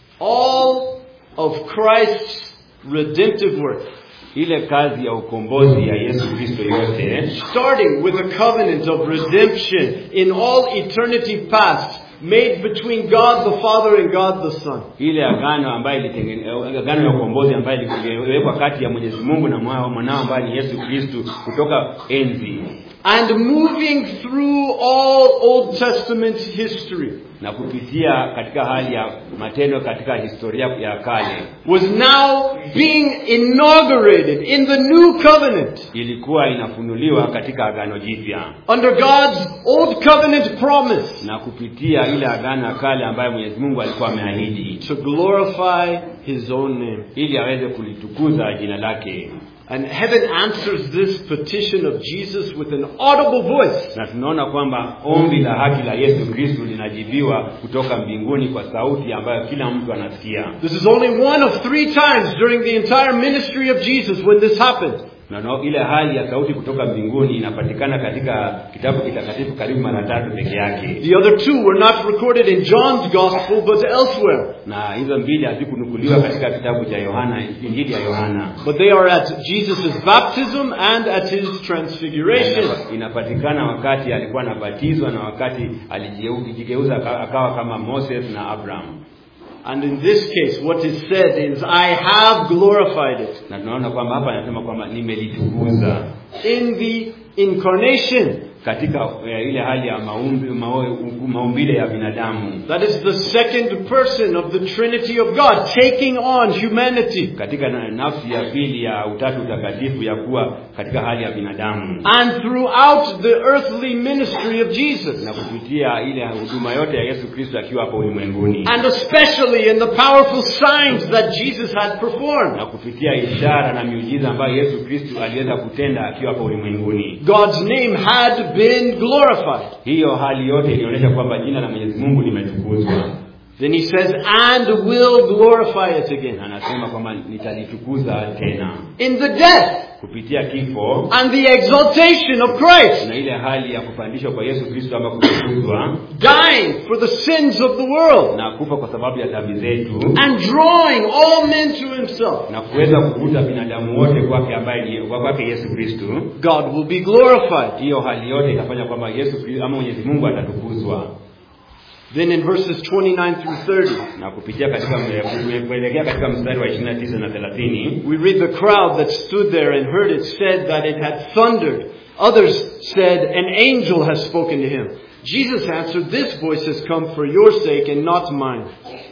All of Christ's redemptive work, ile kazi ya ukombozi ya Yesu Kristo yote, starting with a covenant of redemption in all eternity past, made between God the Father and God the Son. Ile agano ambayo ilitengenezwa, agano ya ukombozi ambayo iliwekwa kati ya Mwenyezi Mungu na mwanao ambaye ni Yesu Kristo kutoka enzi. And moving through all Old Testament history, na kupitia katika hali ya matendo katika historia ya kale, was now being inaugurated in the new covenant. Ilikuwa inafunuliwa katika agano jipya. Under God's old covenant promise. Na kupitia ile agano ya kale ambayo Mwenyezi Mungu alikuwa ameahidi. To glorify his own name. Ili aweze kulitukuza jina lake. And heaven answers this petition of Jesus with an audible voice. Na tunaona kwamba ombi la haki la Yesu Kristo linajibiwa kutoka mbinguni kwa sauti ambayo kila mtu anasikia. This is only one of three times during the entire ministry of Jesus when this happened. Na no, ile hali ya sauti kutoka mbinguni inapatikana katika kitabu kitakatifu karibu mara tatu peke yake. The other two were not recorded in John's gospel but elsewhere. Na hizo mbili hazikunukuliwa katika kitabu cha Yohana, Injili ya Yohana. But they are at Jesus' baptism and at his transfiguration. Inapatikana wakati alikuwa anabatizwa na wakati alijigeuza akawa kama Moses na Abraham. And in this case, what is said is, I have glorified it. Na tunaona kwamba hapa anasema kwamba nimelitukuza. In the incarnation, katika ile hali ya maumbi maumbile ya binadamu. That is the second person of the Trinity of God taking on humanity. Katika nafsi ya pili ya utatu utakatifu ya kuwa katika hali ya binadamu. And throughout the earthly ministry of Jesus. Na kupitia ile huduma yote ya Yesu Kristo akiwa hapa ulimwenguni. And especially in the powerful signs that Jesus had performed. Na kupitia ishara na miujiza ambayo Yesu Kristo aliweza kutenda akiwa hapa ulimwenguni. God's name had been glorified. Hiyo hali yote inaonyesha kwamba jina la Mwenyezi Mungu limetukuzwa. Then he says, and will glorify it again. Anasema kwamba nitalitukuza tena. In the death. Kupitia kifo. And the exaltation of Christ. Na ile hali ya kupandishwa kwa Yesu Kristo ama kutukuzwa. Dying for the sins of the world. Na kufa kwa sababu ya dhambi zetu. And drawing all men to himself. Na kuweza kuvuta binadamu wote kwake ambaye ni kwake Yesu Kristo. God will be glorified. Hiyo hali yote itafanya kwamba Yesu Kristo ama Mwenyezi Mungu atatukuzwa. Then in verses twenty-nine through thirty, na kupitia katika kuelekea katika mstari wa ishirini na tisa na thelathini, we read the crowd that stood there and heard it said that it had thundered. Others said, an angel has spoken to him. Jesus answered, this voice has come for your sake and not mine.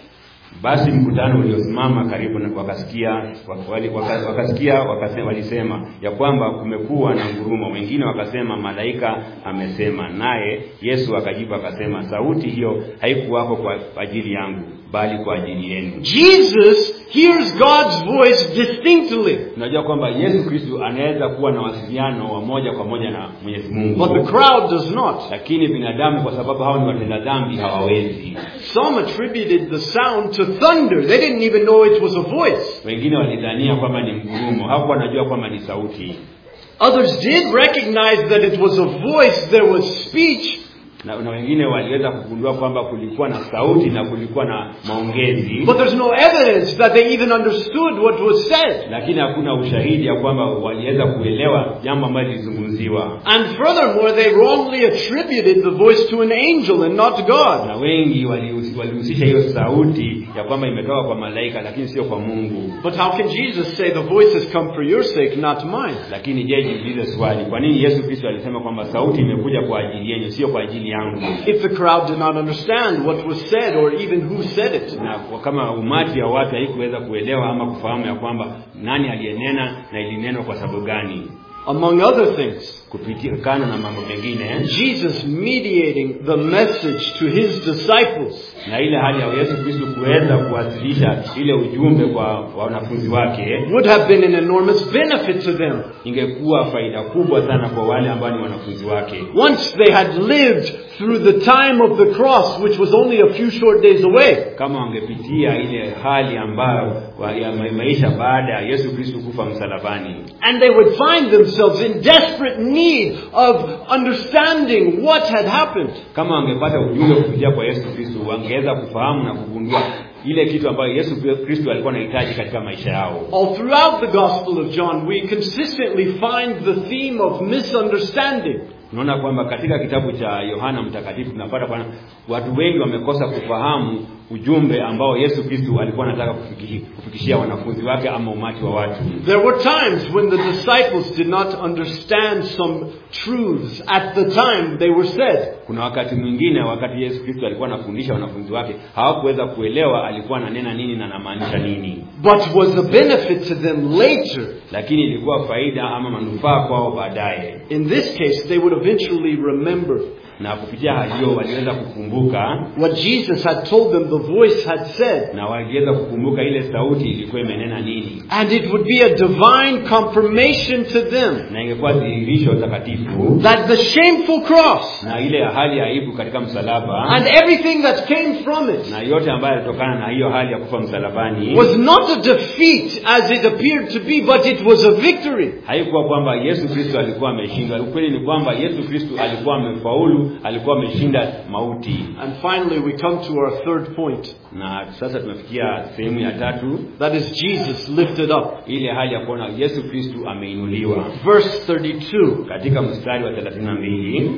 Basi mkutano uliosimama karibu na wakasikia wakasikia wakasema walisema ya kwamba kumekuwa na ngurumo. Wengine wakasema malaika amesema. Naye Yesu akajibu akasema, sauti hiyo haikuwako kwa ajili yangu bali kwa ajili yenu. Jesus hears God's voice distinctly. Unajua kwamba Yesu Kristo anaweza kuwa na wasiliano wa moja kwa moja na Mwenyezi Mungu. But the crowd does not. Lakini binadamu kwa sababu hao ni watenda dhambi hawawezi. Some attributed the sound to thunder. They didn't even know it was a voice. Wengine walidhania kwamba ni ngurumo. Hawakuwa wanajua kwamba ni sauti. Others did recognize that it was a voice, there was speech. Na, na wengine waliweza kugundua kwamba kulikuwa na sauti na kulikuwa na maongezi. But there's no evidence that they even understood what was said. Lakini hakuna ushahidi ya kwamba waliweza kuelewa jambo ambalo lilizungumziwa. And furthermore, they wrongly attributed the voice to an angel and not God. Na wengi walihusisha hiyo sauti ya kwamba imetoka kwa malaika lakini sio kwa Mungu. But how can Jesus say the voice has come for your sake, not mine? Lakini je, jiulize swali, kwa nini Yesu Kristo alisema kwamba sauti imekuja kwa ajili yenu sio kwa ajili yangu? If the crowd did not understand what was said or even who said it. Na kama umati ya watu haikuweza kuelewa ama kufahamu ya kwamba nani aliyenena na ilinenwa kwa sababu gani. Among other things, kupitikana na mambo mengine, Jesus mediating the message to his disciples. Na ile hali ya Yesu Kristo kuweza kuwasilisha ile ujumbe kwa wanafunzi wake would have been an enormous benefit to them. Ingekuwa faida kubwa sana kwa wale ambao ni wanafunzi wake. Once they had lived through the time of the cross, which was only a few short days away. Kama wangepitia ile hali ambayo ya maisha baada ya Yesu Kristo kufa msalabani. And they would find themselves in desperate need of understanding what had happened. Kama wangepata ujumbe kupitia kwa Yesu Kristo, wangeweza kufahamu na kugundua ile kitu ambayo Yesu Kristo alikuwa anahitaji katika maisha yao. All throughout the Gospel of John, we consistently find the theme of misunderstanding. Tunaona kwamba katika kitabu cha Yohana Mtakatifu tunapata kwamba watu wengi wamekosa kufahamu ujumbe ambao Yesu Kristo alikuwa anataka kufikishia wanafunzi wake ama umati wa watu. There were times when the disciples did not understand some truths at the time they were said. Kuna wakati mwingine wakati Yesu Kristo alikuwa anafundisha wanafunzi wake hawakuweza kuelewa alikuwa ananena nini na anamaanisha nini. But was a benefit to them later. Lakini ilikuwa faida ama manufaa kwao baadaye. In this case they would eventually remember. Na kupitia hali hiyo waliweza kukumbuka what Jesus had told them the voice had said. Na waliweza kukumbuka ile sauti ilikuwa imenena nini. And it would be a divine confirmation to them. Na ingekuwa dhihirisho takatifu that the shameful cross na ile hali ya aibu katika msalaba and everything that came from it na yote ambayo yalitokana na hiyo hali ya kufa msalabani was not a defeat as it appeared to be, but it was a victory. Haikuwa kwamba Yesu Kristo alikuwa ameshinda. Ukweli ni kwamba Yesu Kristo alikuwa amefaulu, alikuwa ameshinda mauti. And finally we come to our third point. Na sasa tumefikia sehemu ya tatu, that is Jesus lifted up. Ile hali ya kuona Yesu Kristo ameinuliwa. Verse thirty-two, katika mstari wa thelathini na mbili,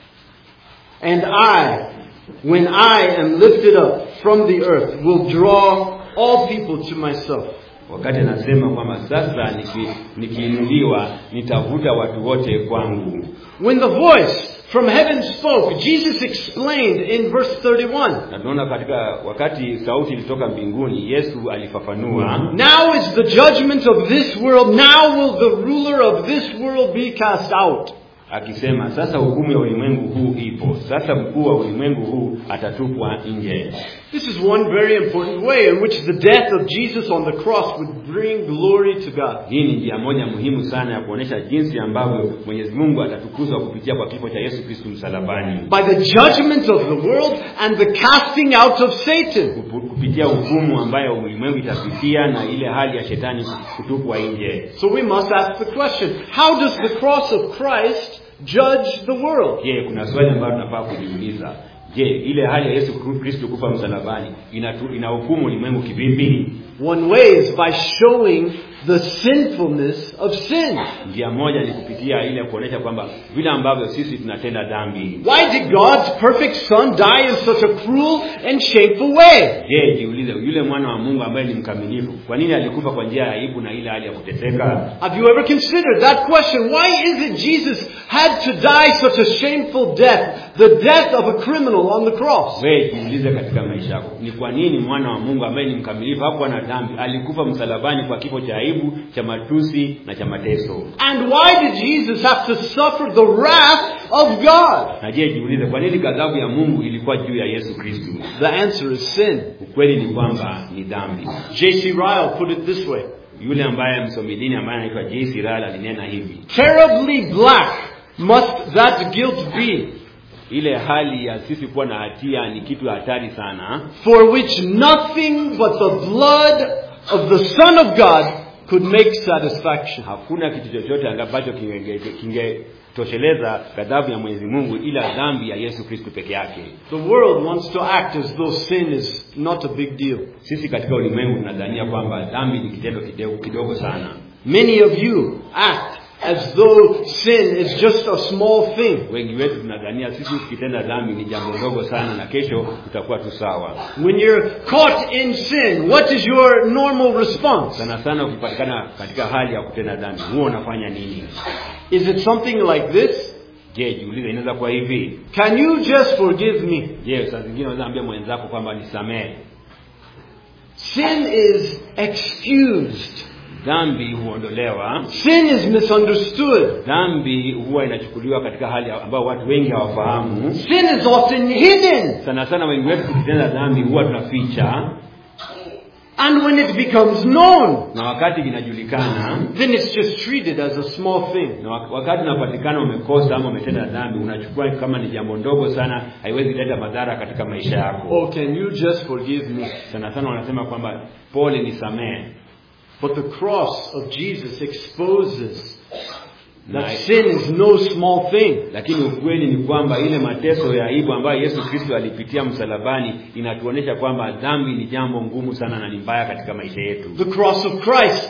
and I, when I am lifted up from the earth, will draw all people to myself. Wakati anasema kwamba sasa nikiinuliwa nitavuta watu wote kwangu. When the voice from heaven spoke, Jesus explained in verse thirty-one. Na tunaona katika wakati sauti ilitoka mbinguni, Yesu alifafanua, now is the judgment of this world, now will the ruler of this world be cast out. Akisema sasa hukumu ya ulimwengu huu ipo, sasa mkuu wa ulimwengu huu atatupwa nje. This is one very important way in which the death of Jesus on the cross would bring glory to God. Hii ni njia moja muhimu sana ya kuonesha jinsi ambavyo Mwenyezi Mungu atatukuzwa kupitia kwa kifo cha Yesu Kristo msalabani. By the judgment of the world and the casting out of Satan. Kupitia hukumu ambayo ulimwengu itapitia na ile hali ya shetani kutupwa nje. So we must ask the question, how does the cross of Christ judge the world? Je, kuna swali ambalo tunafaa kujiuliza. Je, ile hali ya Yesu Kristo kufa msalabani inahukumu ulimwengu kivipi? One way is by showing the sinfulness of sin. Njia moja ni kupitia ile kuonesha kwamba vile ambavyo sisi tunatenda dhambi. Why did God's perfect son die in such a cruel and shameful way? Je, jiulize, yule mwana wa Mungu ambaye ni mkamilifu, kwa nini alikufa kwa njia ya aibu na ile hali ya kuteseka? Have you ever considered that question? Why is it Jesus had to die such a shameful death, the death of a criminal on the cross? Wewe jiulize katika maisha yako, ni kwa nini mwana wa Mungu ambaye ni mkamilifu hakuwa na dhambi alikufa msalabani kwa kifo cha aibu, cha matusi na cha mateso? And why did Jesus have to suffer the wrath of God? Na je, jiulize, kwa nini ghadhabu ya Mungu ilikuwa juu ya Yesu Kristo? The answer is sin. Ukweli ni kwamba ni dhambi. J C Ryle put it this way. Yule ambaye msomi dini ambaye anaitwa J C Ryle alinena hivi: terribly black must that guilt be, ile hali ya sisi kuwa na hatia ni kitu hatari sana, for which nothing but the blood of the Son of God could make satisfaction. Hakuna kitu chochote ambacho kinge tosheleza ghadhabu ya Mwenyezi Mungu ila dhambi ya Yesu Kristo peke yake. The world wants to act as though sin is not a big deal. Sisi katika ulimwengu tunadhania kwamba dhambi ni kitendo kidogo kidogo sana. Many of you act as though sin is just a small thing. Wengi wetu tunadhania sisi tukitenda dhambi ni jambo dogo sana na kesho tutakuwa tu sawa. When you're caught in sin, what is your normal response? Sana sana ukipatikana katika hali ya kutenda dhambi, huo unafanya nini? Is it something like this? Je, jiulize, inaweza kuwa hivi: can you just forgive me? Je, saa zingine unaweza ambia mwenzako kwamba nisamehe. Sin is excused. Dhambi huondolewa. Sin is misunderstood. Dhambi huwa inachukuliwa katika hali ambayo watu wengi hawafahamu. Sin is often hidden. Sana sana wengi wetu tukitenda dhambi huwa tunaficha. And when it becomes known, na wakati vinajulikana, then it's just treated as a small thing. Na wakati unapatikana umekosa ama umetenda dhambi, unachukua kama ni jambo ndogo sana, haiwezi kuleta madhara katika maisha yako. Oh, can you just forgive me? Sana sana wanasema kwamba pole nisamehe. But the cross of Jesus exposes that sin is no small thing. Lakini ukweli ni kwamba ile mateso ya aibu ambayo Yesu Kristo alipitia msalabani inatuonesha kwamba dhambi ni jambo ngumu sana na ni mbaya katika maisha yetu. The cross of Christ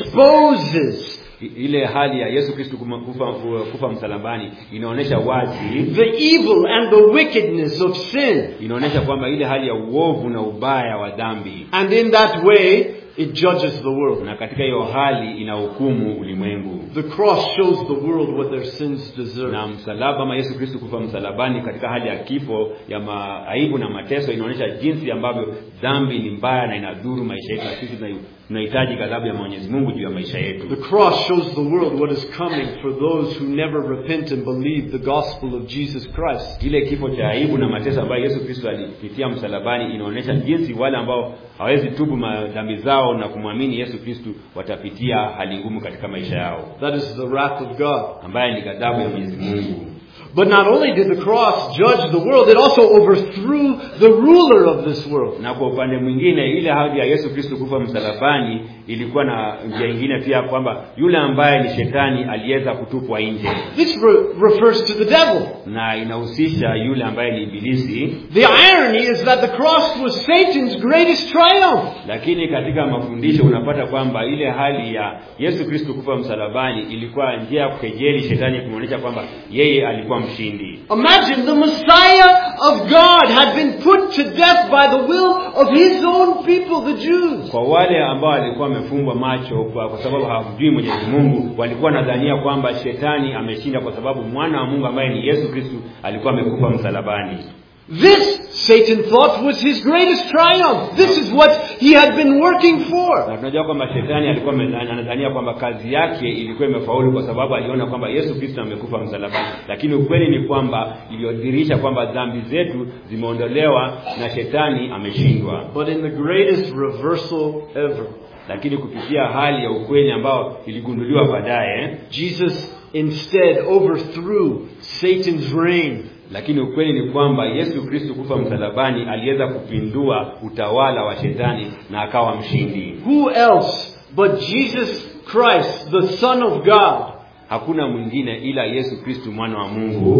exposes ile hali ya Yesu Kristo kufa, kufa msalabani inaonesha wazi the evil and the wickedness of sin. Inaonesha kwamba ile hali ya uovu na ubaya wa dhambi. And in that way it judges the world. Na katika hiyo hali inahukumu ulimwengu. The cross shows the world what their sins deserve. Na msalaba ama Yesu Kristo kufa msalabani katika hali ya kifo ya aibu na mateso inaonyesha jinsi ambavyo dhambi ni mbaya na inadhuru maisha yetu, na sisi tunahitaji ghadhabu ya Mwenyezi Mungu juu ya maisha yetu. The cross shows the world what is coming for those who never repent and believe the gospel of Jesus Christ. Ile kifo cha aibu na mateso ambayo Yesu Kristo alipitia msalabani inaonyesha jinsi wale ambao hawezi tubu madhambi zao na kumwamini Yesu Kristo watapitia hali ngumu katika maisha yao. That is the wrath of God, ambaye ni ghadhabu ya Mwenyezi Mungu. But not only did the cross judge the world, it also overthrew the ruler of this world. Na kwa upande mwingine ile hali ya Yesu Kristo kufa msalabani ilikuwa na njia nyingine pia, kwamba yule ambaye ni shetani aliweza kutupwa nje. This re- refers to the devil. Na inahusisha yule ambaye ni ibilisi. The irony is that the cross was Satan's greatest triumph. Lakini katika mafundisho unapata kwamba ile hali ya Yesu Kristo kufa msalabani ilikuwa njia ya kukejeli shetani, kumwonyesha kwamba yeye alikuwa mshindi. Imagine the Messiah of God had been put to death by the will of his own people, the Jews. Kwa wale ambao walikuwa wamefumbwa macho kwa, kwa sababu hawamjui Mwenyezi Mungu, walikuwa nadhania kwamba shetani ameshinda kwa sababu mwana wa Mungu ambaye ni Yesu Kristo alikuwa amekufa msalabani. This Satan thought was his greatest triumph. This is what he had been working for. Na tunajua kwamba shetani alikuwa anadhania kwamba kazi yake ilikuwa imefaulu kwa sababu aliona kwamba Yesu Kristo amekufa msalabani. Lakini ukweli ni kwamba iliyodhihirisha kwamba dhambi zetu zimeondolewa na shetani ameshindwa. But in the greatest reversal ever, lakini kupitia hali ya ukweli ambao iligunduliwa baadaye, Jesus instead overthrew Satan's reign. Lakini ukweli ni kwamba Yesu Kristo kufa msalabani aliweza kupindua utawala wa shetani na akawa mshindi. Who else but Jesus Christ, the Son of God, hakuna mwingine ila Yesu Kristo mwana wa Mungu,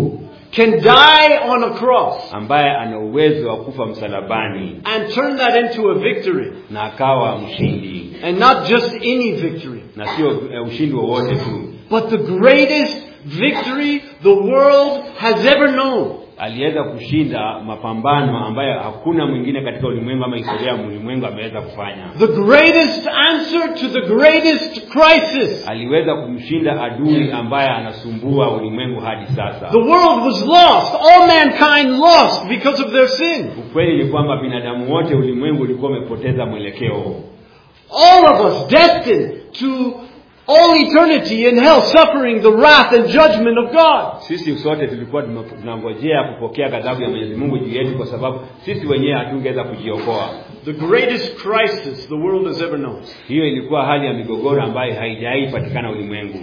can die on a cross ambaye ana uwezo wa kufa msalabani and turn that into a victory, na akawa mshindi, and not just any victory, na sio uh, ushindi wowote tu, but the greatest victory the world has ever known. aliweza kushinda mapambano ambayo hakuna mwingine katika ulimwengu ama historia ya ulimwengu ameweza kufanya. The greatest answer to the greatest crisis. Aliweza kumshinda adui ambaye anasumbua ulimwengu hadi sasa. The world was lost, all mankind lost because of their sin. Ukweli ni kwamba binadamu wote ulimwengu ulikuwa umepoteza mwelekeo. All of us destined to all eternity in hell, suffering the wrath and judgment of God. Sisi sote tulikuwa tunangojea kupokea ghadhabu ya Mwenyezi Mungu juu yetu kwa sababu sisi wenyewe hatungeweza kujiokoa. The greatest crisis the world has ever known. Hiyo ilikuwa hali ya migogoro ambayo haijawahi patikana ulimwengu.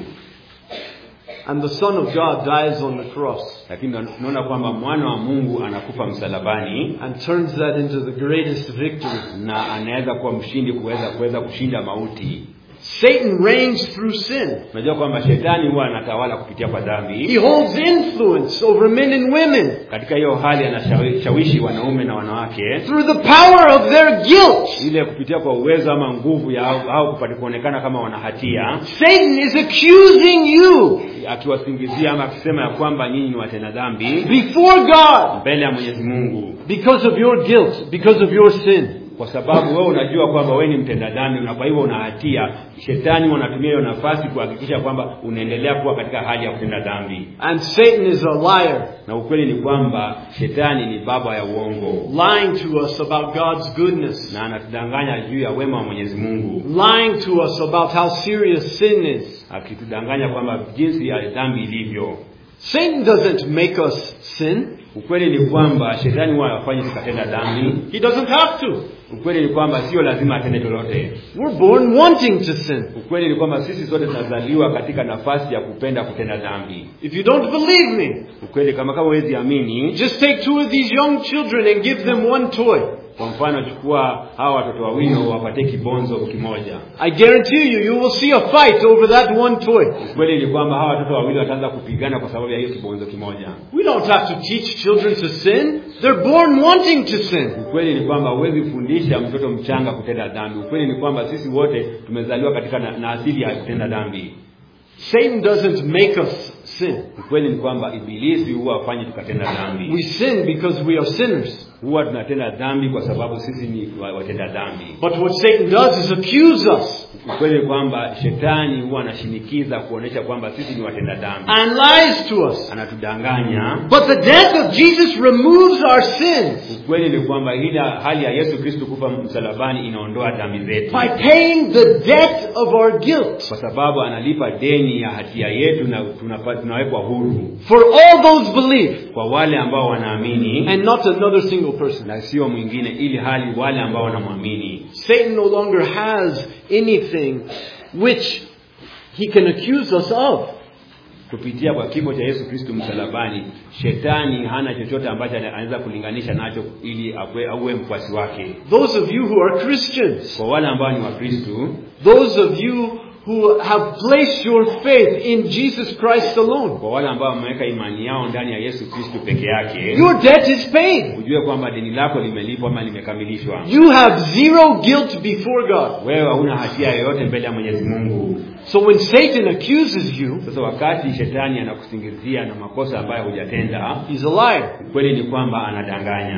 And the Son of God dies on the cross. Lakini tunaona kwamba mwana wa Mungu anakufa msalabani and turns that into the greatest victory. Na anaweza kuwa mshindi kuweza kuweza kushinda mauti. Satan reigns through sin. Unajua kwamba shetani huwa anatawala kupitia kwa dhambi. He holds influence over men and women. Katika hiyo hali anashawishi wanaume na wanawake through the power of their guilt. Ile kupitia kwa uwezo ama nguvu ya au kupatikuonekana kama wana hatia. Satan is accusing you, akiwasingizia ama akisema ya kwamba nyinyi ni watenda dhambi before God, mbele ya Mwenyezi Mungu, because of your guilt, because of your sin. Kwa sababu wewe unajua kwamba wewe ni mtenda dhambi na kwa hivyo una hatia. Shetani wanatumia hiyo nafasi kuhakikisha kwamba unaendelea kuwa katika hali ya kutenda dhambi. And Satan is a liar. Na ukweli ni kwamba shetani ni baba ya uongo, lying to us about God's goodness, na anatudanganya juu ya wema wa Mwenyezi Mungu, lying to us about how serious sin is, akitudanganya kwamba jinsi ya dhambi ilivyo. Satan doesn't make us sin. Ukweli ni kwamba shetani huwa anafanya tukatenda dhambi. He doesn't have to. Ukweli ni kwamba sio lazima atende lolote. We're born wanting to sin. Ukweli ni kwamba sisi sote tunazaliwa katika nafasi ya kupenda kutenda dhambi. If you don't believe me, ukweli kama kama huwezi amini, just take two of these young children and give them one toy. Kwa mfano chukua hawa watoto wawili wapatie kibonzo kimoja. I guarantee you, you will see a fight over that one toy. Ukweli ni kwamba hawa watoto wawili wataanza kupigana kwa sababu ya hiyo kibonzo kimoja. We don't have to teach children to sin. They're born wanting to sin. Ukweli ni kwamba huwezi fundisha mtoto mchanga kutenda dhambi. Ukweli ni kwamba sisi wote tumezaliwa katika na, na asili ya kutenda dhambi. Satan doesn't make us sin. Ukweli ni kwamba ibilisi huwa afanye tukatenda dhambi. We sin because we are sinners. Huwa tunatenda dhambi kwa sababu sisi ni watenda dhambi. But what Satan does is accuse us. Ukweli ni kwamba shetani huwa anashinikiza kuonesha kwamba sisi ni watenda dhambi. And lies to us. Anatudanganya. But the death of Jesus removes our sins. Ukweli ni kwamba ile hali ya Yesu Kristo kufa msalabani inaondoa dhambi zetu. By paying the debt of our guilt. Kwa sababu analipa deni ya hatia yetu na tunapata tunawekwa huru. For all those believe. Kwa wale ambao wanaamini. And not another single person. Na sio mwingine ili hali wale ambao wanamwamini. Satan no longer has anything which he can accuse us of. Kupitia kwa kifo cha Yesu Kristo msalabani, shetani hana chochote ambacho anaweza kulinganisha nacho ili awe awe mfuasi wake. Those of you who are Christians. Kwa wale ambao ni Wakristo. Those of you who have placed your faith in Jesus Christ alone. Kwa wale ambao wameweka imani yao ndani ya Yesu Kristo peke yake. Your debt is paid. Ujue kwamba deni lako limelipwa ama limekamilishwa. You have zero guilt before God. Wewe huna hatia yoyote mbele ya Mwenyezi Mungu. So when Satan accuses you, sasa wakati shetani anakusingizia na makosa ambayo hujatenda, he's a liar. Kweli ni kwamba anadanganya.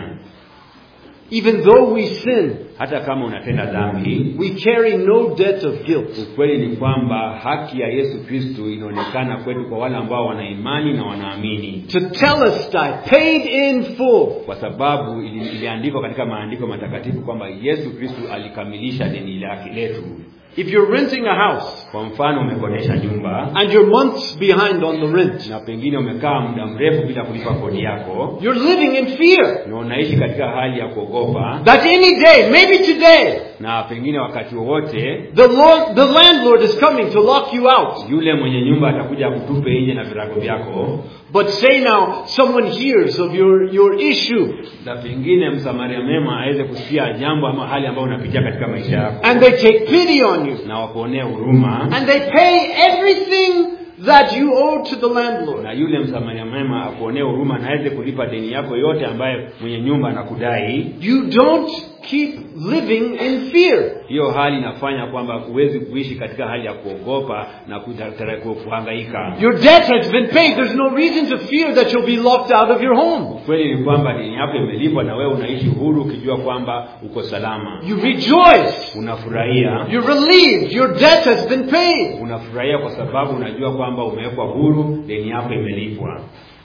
Even though we sin, hata kama unatenda dhambi, we carry no debt of guilt. Ukweli ni kwamba haki ya Yesu Kristo inaonekana kwetu kwa wale ambao wana imani na wanaamini. Tetelestai, paid in full. Kwa sababu iliandikwa katika maandiko matakatifu kwamba Yesu Kristo alikamilisha deni lake letu. If you're renting a house, kwa mfano umekodesha nyumba, and you're months behind on the rent, na pengine umekaa muda mrefu bila kulipa kodi yako, you're living in fear, na unaishi katika hali ya kuogopa, that any day, maybe today, na pengine wakati wowote, the Lord, the landlord is coming to lock you out. Yule mwenye nyumba atakuja kutupe nje na virago vyako. But say now someone hears of your your issue, na pengine msamaria mema aweze kusikia jambo ama hali ambayo unapitia katika maisha yako, and they take pity on you, na wakuonea huruma, and they pay everything that you owe to the landlord. Na yule msamaria mwema akuonee huruma na aweze kulipa deni yako yote ambayo mwenye nyumba anakudai. You don't keep living in fear. Hiyo hali inafanya kwamba huwezi kuishi katika hali ya kuogopa na kutarajia kuhangaika. Your debt has been paid. There's no reason to fear that you'll be locked out of your home. Kweli ni kwamba deni yako imelipwa na wewe unaishi huru ukijua kwamba uko salama. You rejoice. Unafurahia. You're relieved. Your debt has been paid. Unafurahia kwa sababu unajua kwamba umewekwa huru, deni yako imelipwa.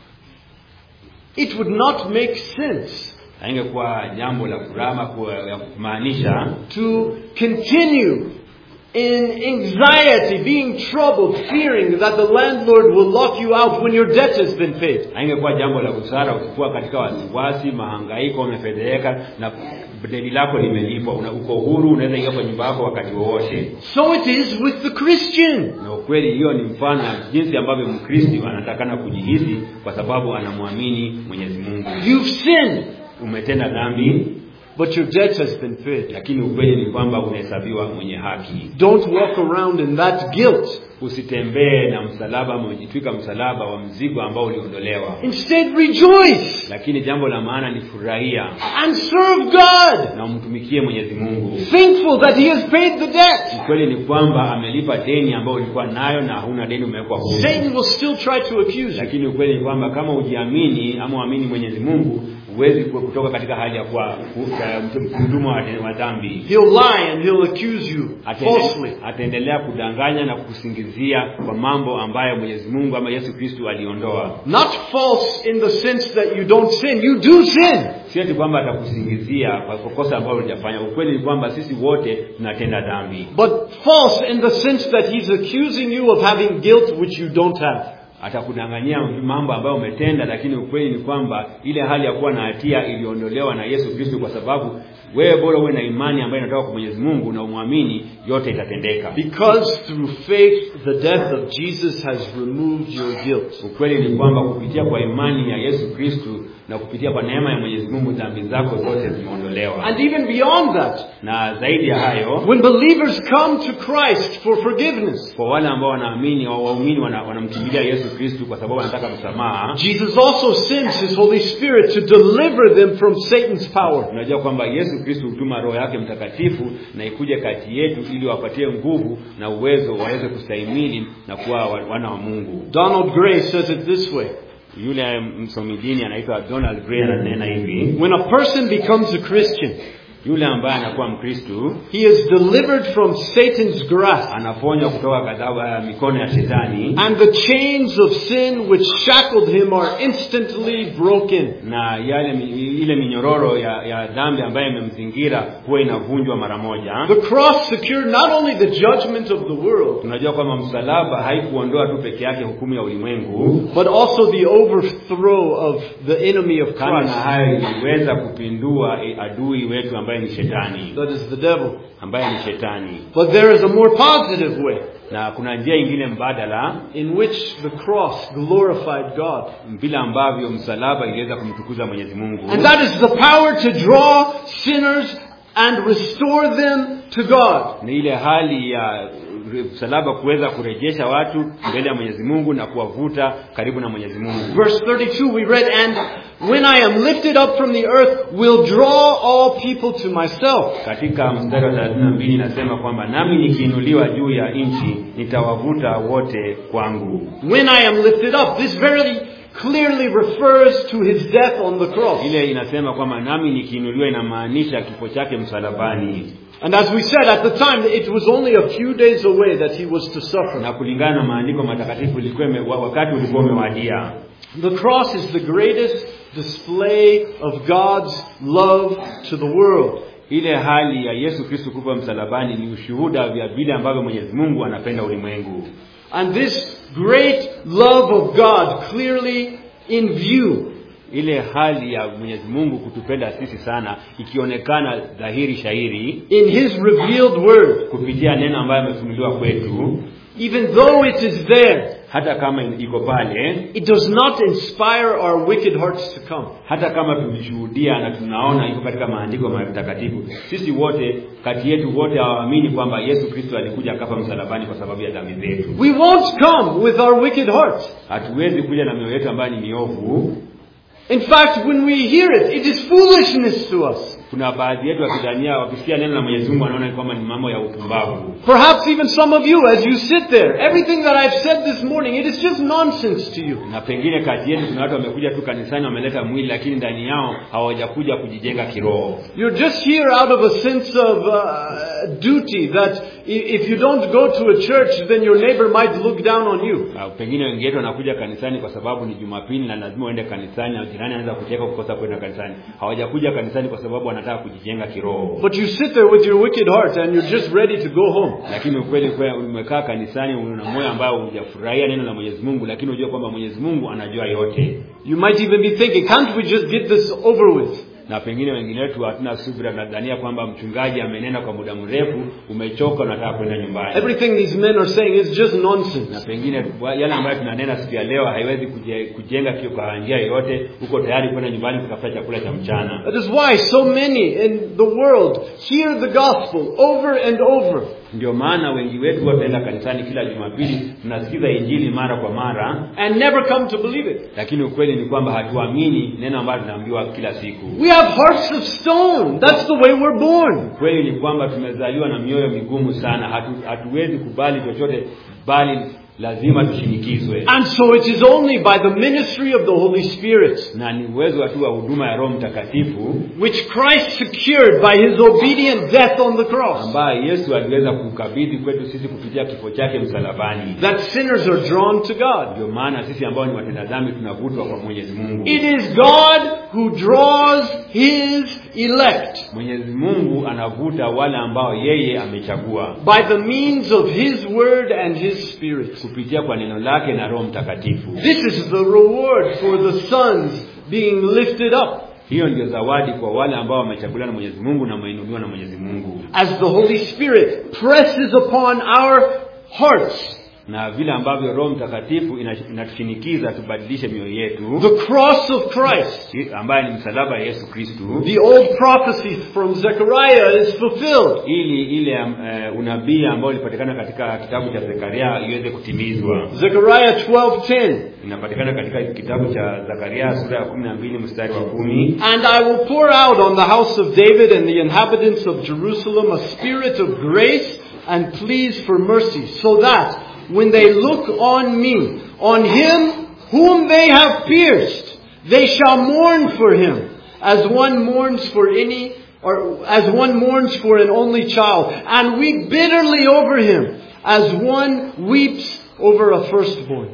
It would not make sense. Haingekuwa jambo la kurama kwa kumaanisha to continue in anxiety, being troubled, fearing that the landlord will lock you out when your debt has been paid. Haingekuwa jambo la busara ukikuwa katika wasiwasi, mahangaiko, umefedheka na deni lako limelipwa, uko huru, unaweza ingia kwa nyumba yako wakati wowote. So it is with the Christian. Na kweli hiyo ni mfano jinsi ambavyo Mkristo anatakana kujihisi kwa sababu anamwamini Mwenyezi Mungu. You've sinned. Umetenda dhambi, but your debt has been paid. Lakini ukweli ni kwamba unahesabiwa mwenye haki. Don't walk around in that guilt. Usitembee na msalaba, umejitwika msalaba wa mzigo ambao uliondolewa. Instead rejoice. Lakini jambo la maana ni furahia. And serve God. Na umtumikie Mwenyezi Mungu. Thankful that he has paid the debt. Ukweli ni kwamba amelipa deni ambao ulikuwa nayo na huna deni umewekwa huru. Satan will still try to accuse you. Lakini ukweli ni kwamba kama ujiamini ama uamini Mwenyezi Mungu, huwezi kutoka katika hali ya kuwa mtumwa wa dhambi. He'll lie and he'll accuse you falsely. Ataendelea kudanganya na kukusingizia kwa mambo ambayo Mwenyezi Mungu ama Yesu Kristo aliondoa. Not false in the sense that you don't sin. You do sin. Si eti kwamba atakusingizia kwa kosa ambalo hujafanya. Ukweli ni kwamba sisi wote tunatenda dhambi. But false in the sense that he's accusing you of having guilt which you don't have. Atakudanganyia mambo ambayo umetenda, lakini ukweli ni kwamba ile hali ya kuwa na hatia iliondolewa na Yesu Kristo, kwa sababu wewe bora uwe na imani ambayo inatoka kwa Mwenyezi Mungu na umwamini, yote itatendeka. Because through faith the death of Jesus has removed your guilt. Ukweli ni kwamba kupitia kwa imani ya Yesu Kristo na kupitia kwa neema ya Mwenyezi Mungu dhambi zako zote zimeondolewa. And even beyond that, na zaidi ya hayo, when believers come to Christ for forgiveness, kwa wale ambao wanaamini au waumini wanamkimbilia Yesu Kristo kwa sababu wanataka msamaha, Jesus also sends his Holy Spirit to deliver them from Satan's power. Unajua kwamba Yesu Kristo hutuma Roho yake Mtakatifu na ikuje kati yetu ili wapatie nguvu na uwezo waweze kustahimili na kuwa wana wa Mungu. Donald Gray says it this way. Yule msomi dini anaitwa Donald Gray ananena hivi: when a person becomes a Christian, yule ambaye anakuwa Mkristo, he is delivered from Satan's grasp, anaponywa kutoka katika mikono ya shetani, and the chains of sin which shackled him are instantly broken. Na yale ile minyororo ya, ya dhambi ambayo imemzingira huwa inavunjwa mara moja. The cross secured not only the judgment of the world, tunajua kwamba msalaba haikuondoa tu peke yake hukumu ya ulimwengu, but also the overthrow of the enemy of Christ. Kama hayo iliweza kupindua adui wetu ambaye ni shetani. That is the devil. Ambaye ni shetani. But there is a more positive way. Na kuna njia nyingine mbadala in which the cross glorified God. Bila ambavyo msalaba iliweza kumtukuza Mwenyezi Mungu. And that is the power to draw sinners and restore them to God. Ni ile hali ya msalaba kuweza kurejesha watu mbele ya Mwenyezi Mungu na kuwavuta karibu na Mwenyezi Mungu. Verse thirty-two we read, and when I am lifted up from the earth will draw all people to myself. Katika mstari wa thelathini na mbili inasema kwamba nami nikiinuliwa juu ya nchi nitawavuta wote kwangu. When I am lifted up, this very clearly refers to his death on the cross. Ile inasema kwamba nami nikiinuliwa inamaanisha kifo chake msalabani. And as we said at the time, it was only a few days away that he was to suffer. Na kulingana na maandiko matakatifu ilikuwa wakati ulikuwa umewadia. The cross is the greatest display of God's love to the world. Ile hali ya Yesu Kristo kufa msalabani ni ushuhuda wa vile ambavyo Mwenyezi Mungu anapenda ulimwengu. And this great love of God clearly in view. Ile hali ya Mwenyezi Mungu kutupenda sisi sana ikionekana dhahiri shairi in his revealed word, kupitia neno ambayo amefunuliwa kwetu. Even though it is there, hata kama iko pale, it does not inspire our wicked hearts to come. Hata kama tulishuhudia na tunaona iko katika maandiko matakatifu, sisi wote kati yetu wote hawaamini kwamba Yesu Kristo alikuja akafa msalabani kwa sababu ya dhambi zetu. We won't come with our wicked hearts. Hatuwezi kuja na mioyo yetu ambayo ni miovu. In fact, when we hear it, it is foolishness to us. Kuna baadhi yetu wakidhania wakisikia neno la Mwenyezi Mungu wanaona kama ni mambo ya upumbavu. Perhaps even some of you, as you sit there, everything that I've said this morning, it is just nonsense to you. Na pengine kati yetu kuna watu wamekuja tu kanisani wameleta mwili, lakini ndani yao hawajakuja kujijenga kiroho. You're just here out of a sense of uh, duty that if you don't go to a church, then your neighbor might look down on you. Na pengine wengine wetu wanakuja kanisani kwa sababu ni Jumapili na lazima uende kanisani, na jirani anaweza kucheka kukosa kwenda kanisani. Hawajakuja kanisani kwa sababu wanataka kujijenga kiroho. But you sit there with your wicked heart and you're just ready to go home. Lakini ukweli kwa umekaa kanisani una moyo ambao hujafurahia neno la Mwenyezi Mungu, lakini unajua kwamba Mwenyezi Mungu anajua yote. You might even be thinking, can't we just get this over with? Na pengine wengine wetu hatuna subira, na dhania kwamba mchungaji amenena kwa muda mrefu, umechoka, unataka kwenda nyumbani. Everything these men are saying is just nonsense. Na pengine yale ambayo tunanena siku ya leo haiwezi kujenga kio kwa njia yoyote, uko tayari kwenda nyumbani kutafuta chakula cha mchana. That is why so many in the world hear the gospel over and over. Ndio maana wengi wetu wataenda kanisani kila Jumapili, tunasikiza injili mara kwa mara and never come to believe it. Lakini ukweli ni kwamba hatuamini neno ambalo tunaambiwa kila siku. We have hearts of stone. That's the way we're born. Kweli ni kwamba tumezaliwa na mioyo migumu sana. Hatu, hatuwezi kubali chochote, bali lazima tushinikizwe. And so it is only by the ministry of the Holy Spirit, na ni uwezo tu wa huduma ya Roho Mtakatifu, which Christ secured by his obedient death on the cross, ambaye Yesu aliweza kukabidhi kwetu sisi kupitia kifo chake msalabani, that sinners are drawn to God. Ndio maana sisi ambao ni watenda dhambi tunavutwa kwa Mwenyezi Mungu. It is God who draws his elect. Mwenyezi Mungu anavuta wale ambao yeye amechagua by the means of his word and his spirit, kupitia kwa neno lake na Roho Mtakatifu. This is the reward for the sons being lifted up. Hiyo ndio zawadi kwa wale ambao wamechaguliwa na Mwenyezi Mungu na wameinuliwa na Mwenyezi Mungu. As the Holy Spirit presses upon our hearts, na vile ambavyo Roho Mtakatifu inatushinikiza tubadilishe mioyo yetu, the cross of Christ, ambaye ni msalaba ya Yesu Kristo, the old prophecy from Zechariah is fulfilled, ili ile uh, unabii ambao ulipatikana katika kitabu cha Zekaria iweze kutimizwa. Zechariah twelve ten inapatikana katika kitabu cha Zekaria sura ya kumi na mbili mstari wa kumi. And I will pour out on the house of David and the inhabitants of Jerusalem a spirit of grace and pleas for mercy, so that when they look on me, on him whom they have pierced, they shall mourn for him, as one mourns for any, or as one mourns for an only child, and weep bitterly over him, as one weeps over a firstborn.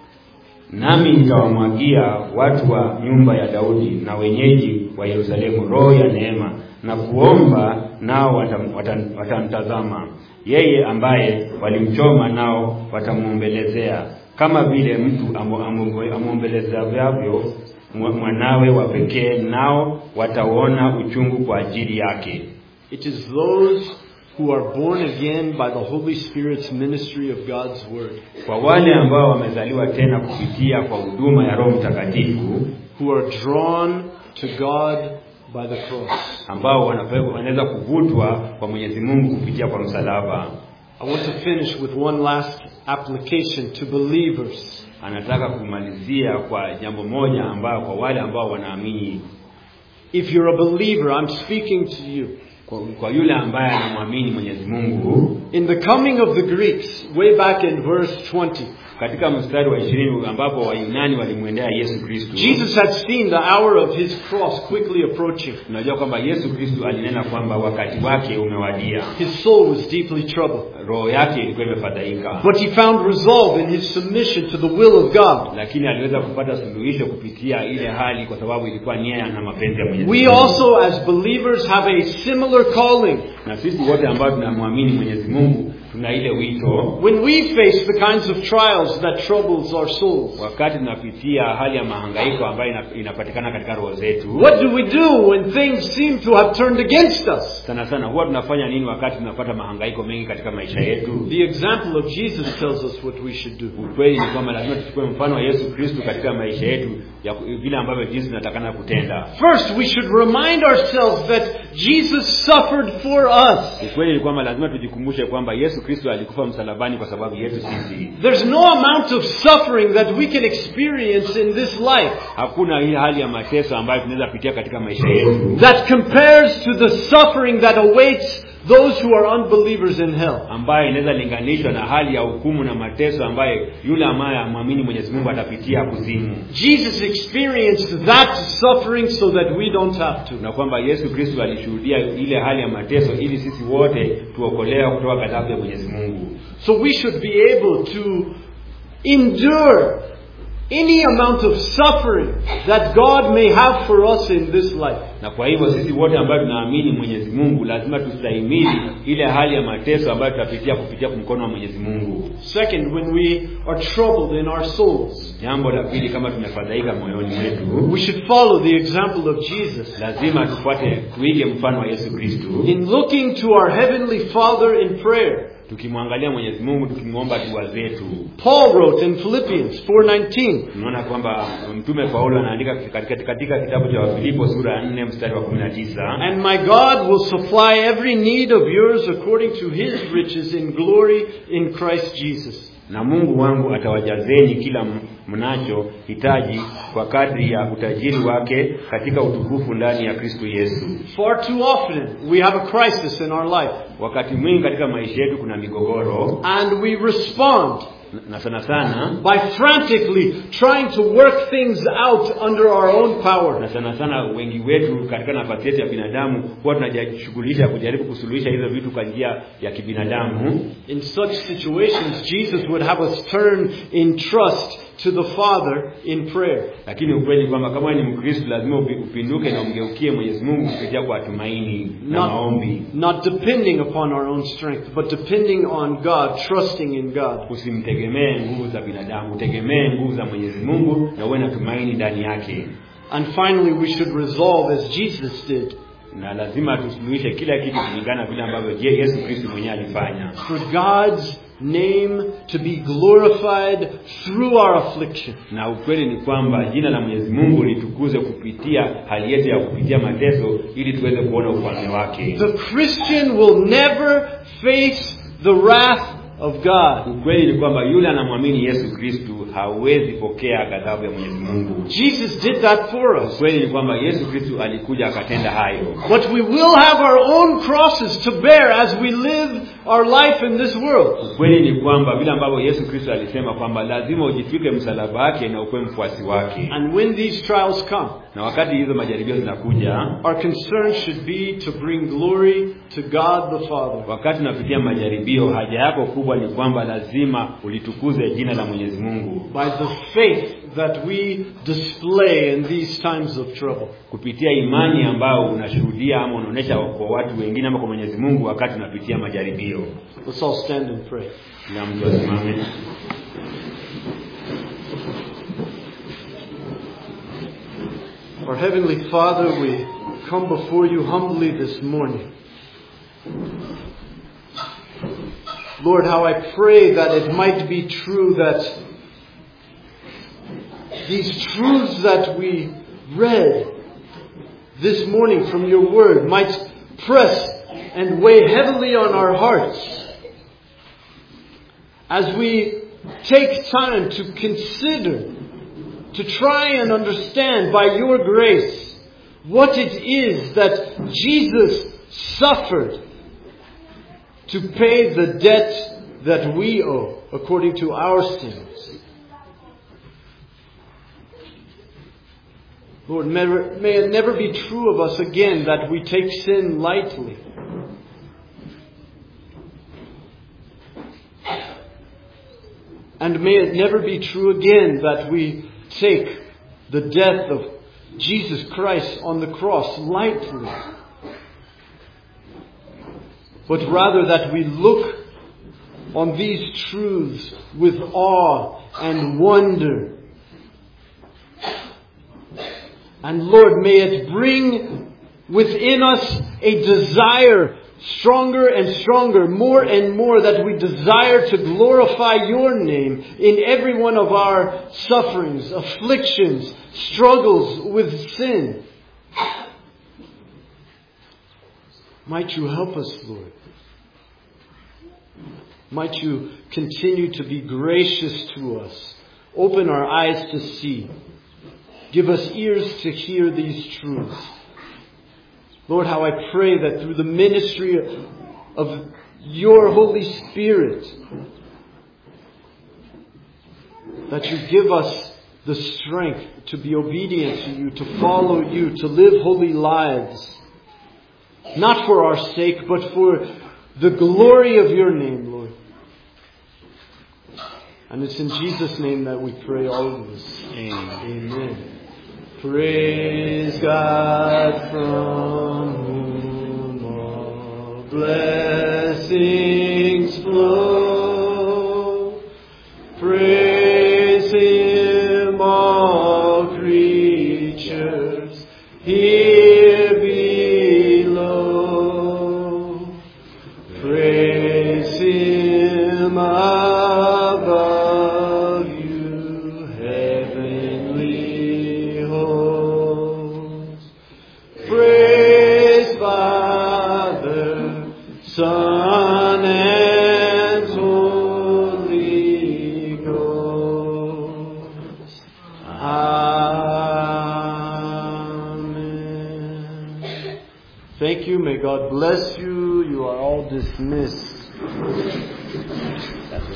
Nami nitawamwagia watu wa nyumba ya Daudi na wenyeji wa Yerusalemu roho ya neema na kuomba, nao watamtazama watam, yeye ambaye walimchoma, nao watamuombelezea kama vile mtu amuombelezavyo mwanawe wa pekee, nao wataona uchungu kwa ajili yake. It is those who are born again by the Holy Spirit's ministry of God's word, kwa wale ambao wamezaliwa tena kupitia kwa huduma ya Roho Mtakatifu, who are drawn to God by the cross, ambao wanaweza kuvutwa kwa Mwenyezi Mungu kupitia kwa msalaba. I want to finish with one last application to believers. Anataka kumalizia kwa jambo moja ambao kwa wale ambao wanaamini. If you're a believer, I'm speaking to you. Kwa, kwa yule ambaye anamwamini Mwenyezi Mungu. In the coming of the Greeks, way back in verse twenty, katika mstari wa ishirini ambapo Wayunani walimwendea Yesu Kristo, Jesus had seen the hour of his cross quickly approaching. Unajua kwamba Yesu Kristo alinena kwamba wakati wake umewadia. His soul was deeply troubled. Roho yake ilikuwa imefadhaika. But he found resolve in his submission to the will of God. Lakini aliweza kupata suluhisho kupitia ile hali kwa sababu ilikuwa nia na mapenzi ya Mwenyezi Mungu. We also as believers have a similar calling. Na sisi wote ambao tunamwamini Mwenyezi Mungu tuna ile wito. When we face the kinds of trials that troubles our souls, Wakati tunapitia hali ya mahangaiko ambayo inapatikana katika roho zetu, what do we do when things seem to have turned against us? Sana sana huwa tunafanya nini wakati tunapata mahangaiko mengi katika maisha yetu? The example of Jesus tells us what we should do. Ukweli ni kwamba lazima tuchukue mfano wa Yesu Kristo katika maisha yetu ya vile ambavyo jinsi tunatakana kutenda. First, we should remind ourselves that Jesus suffered for us. Ukweli ni kwamba lazima tujikumbushe kwamba Yesu Kristo alikufa msalabani kwa sababu yetu sisi. There's no amount of suffering that we can experience in this life. Hakuna hii hali ya mateso ambayo tunaweza pitia katika maisha yetu that compares to the suffering that awaits those who are unbelievers in hell. Ambayo inaweza linganishwa na hali ya hukumu na mateso ambayo yule ambaye amwamini Mwenyezi Mungu atapitia kuzimu. Jesus experienced that suffering so that we don't have to. Na kwamba Yesu Kristo alishuhudia ile hali ya mateso ili sisi wote tuokolewe kutoka ghadhabu ya Mwenyezi Mungu. So we should be able to endure any amount of suffering that God may have for us in this life. Na kwa hivyo sisi wote ambao tunaamini Mwenyezi Mungu lazima tustahimili ile hali ya mateso ambayo tutapitia kupitia mkono wa Mwenyezi Mungu. Second, when we are troubled in our souls, jambo la pili, kama tumefadhaika moyoni mwetu, we should follow the example of Jesus. Lazima tufuate tuige mfano wa Yesu Kristo. In looking to our heavenly Father in prayer, tukimwangalia Mwenyezi Mungu tukimwomba dua zetu. Paul wrote in Philippians four nineteen. Tunaona kwamba mtume Paulo anaandika katika katika kitabu cha Wafilipo sura ya nne mstari wa kumi na tisa. And my God will supply every need of yours according to his riches in glory in Christ Jesus. Na Mungu wangu atawajazeni kila mnacho hitaji kwa kadri ya utajiri wake katika utukufu ndani ya Kristo Yesu. Far too often we have a crisis in our life. Wakati mwingi katika maisha yetu kuna migogoro. And we respond na sana sana by frantically trying to work things out under our own power. Na sana sana wengi wetu katika nafasi yetu ya binadamu huwa tunajishughulisha kujaribu kusuluhisha hizo vitu kwa njia ya kibinadamu. In such situations, Jesus would have us turn in trust to the Father in prayer. Lakini ukweli kwamba kama ni Mkristo lazima upinduke na umgeukie Mwenyezi Mungu kupitia kwa tumaini na maombi. Not depending upon our own strength, but depending on God, trusting in God. Usimtegemee nguvu za binadamu, tegemee nguvu za Mwenyezi Mungu na uwe na tumaini ndani yake. And finally, we should resolve as Jesus did. Na lazima tusuluhishe kila kitu kulingana vile ambavyo Yesu Kristo mwenyewe alifanya. For God's name to be glorified through our affliction. Na ukweli ni kwamba jina la Mwenyezi Mungu litukuzwe kupitia hali yetu ya kupitia mateso ili tuweze kuona ufalme wake. The Christian will never face the wrath of God. Ukweli ni kwamba yule anamwamini Yesu Kristo hawezi pokea ghadhabu ya Mwenyezi Mungu. Jesus did that for us. Ukweli ni kwamba Yesu Kristo alikuja akatenda hayo. But we will have our own crosses to bear as we live our life in this world. Ukweli ni kwamba vile ambavyo Yesu Kristo alisema kwamba lazima ujitwike msalaba wake na ukue mfuasi wake. And when these trials come, na wakati hizo majaribio zinakuja, our concern should be to bring glory to God the Father. Wakati tunapitia majaribio, haja yako kubwa ni kwamba lazima ulitukuze jina la Mwenyezi Mungu. By the faith that we display in these times of trouble. Kupitia imani ambayo unashuhudia ama unaonesha kwa watu wengine ama kwa Mwenyezi Mungu wakati tunapitia majaribio. Let's all stand and pray. Na mtu asimame. Our Heavenly Father, we come before you humbly this morning. Lord, how I pray that it might be true that these truths that we read this morning from your word might press and weigh heavily on our hearts as we take time to consider, to try and understand by your grace what it is that Jesus suffered to pay the debt that we owe according to our sins. Lord, may, may it never be true of us again that we take sin lightly. And may it never be true again that we take the death of Jesus Christ on the cross lightly. But rather that we look on these truths with awe and wonder. And Lord, may it bring within us a desire stronger and stronger, more and more, that we desire to glorify your name in every one of our sufferings, afflictions, struggles with sin. Might you help us, Lord. Might you continue to be gracious to us. Open our eyes to see. Give us ears to hear these truths. Lord, how I pray that through the ministry of your Holy Spirit, that you give us the strength to be obedient to you, to follow you, to live holy lives. Not for our sake, but for the glory of your name, Lord. And it's in Jesus' name that we pray all of this. Amen. Amen. Praise God from whom all blessings flow. Praise Him, all creatures here below. Praise Him above you, heavenly hosts. Praise Father, Son, and Holy Ghost. Amen. Thank you. May God bless you. You are all dismissed.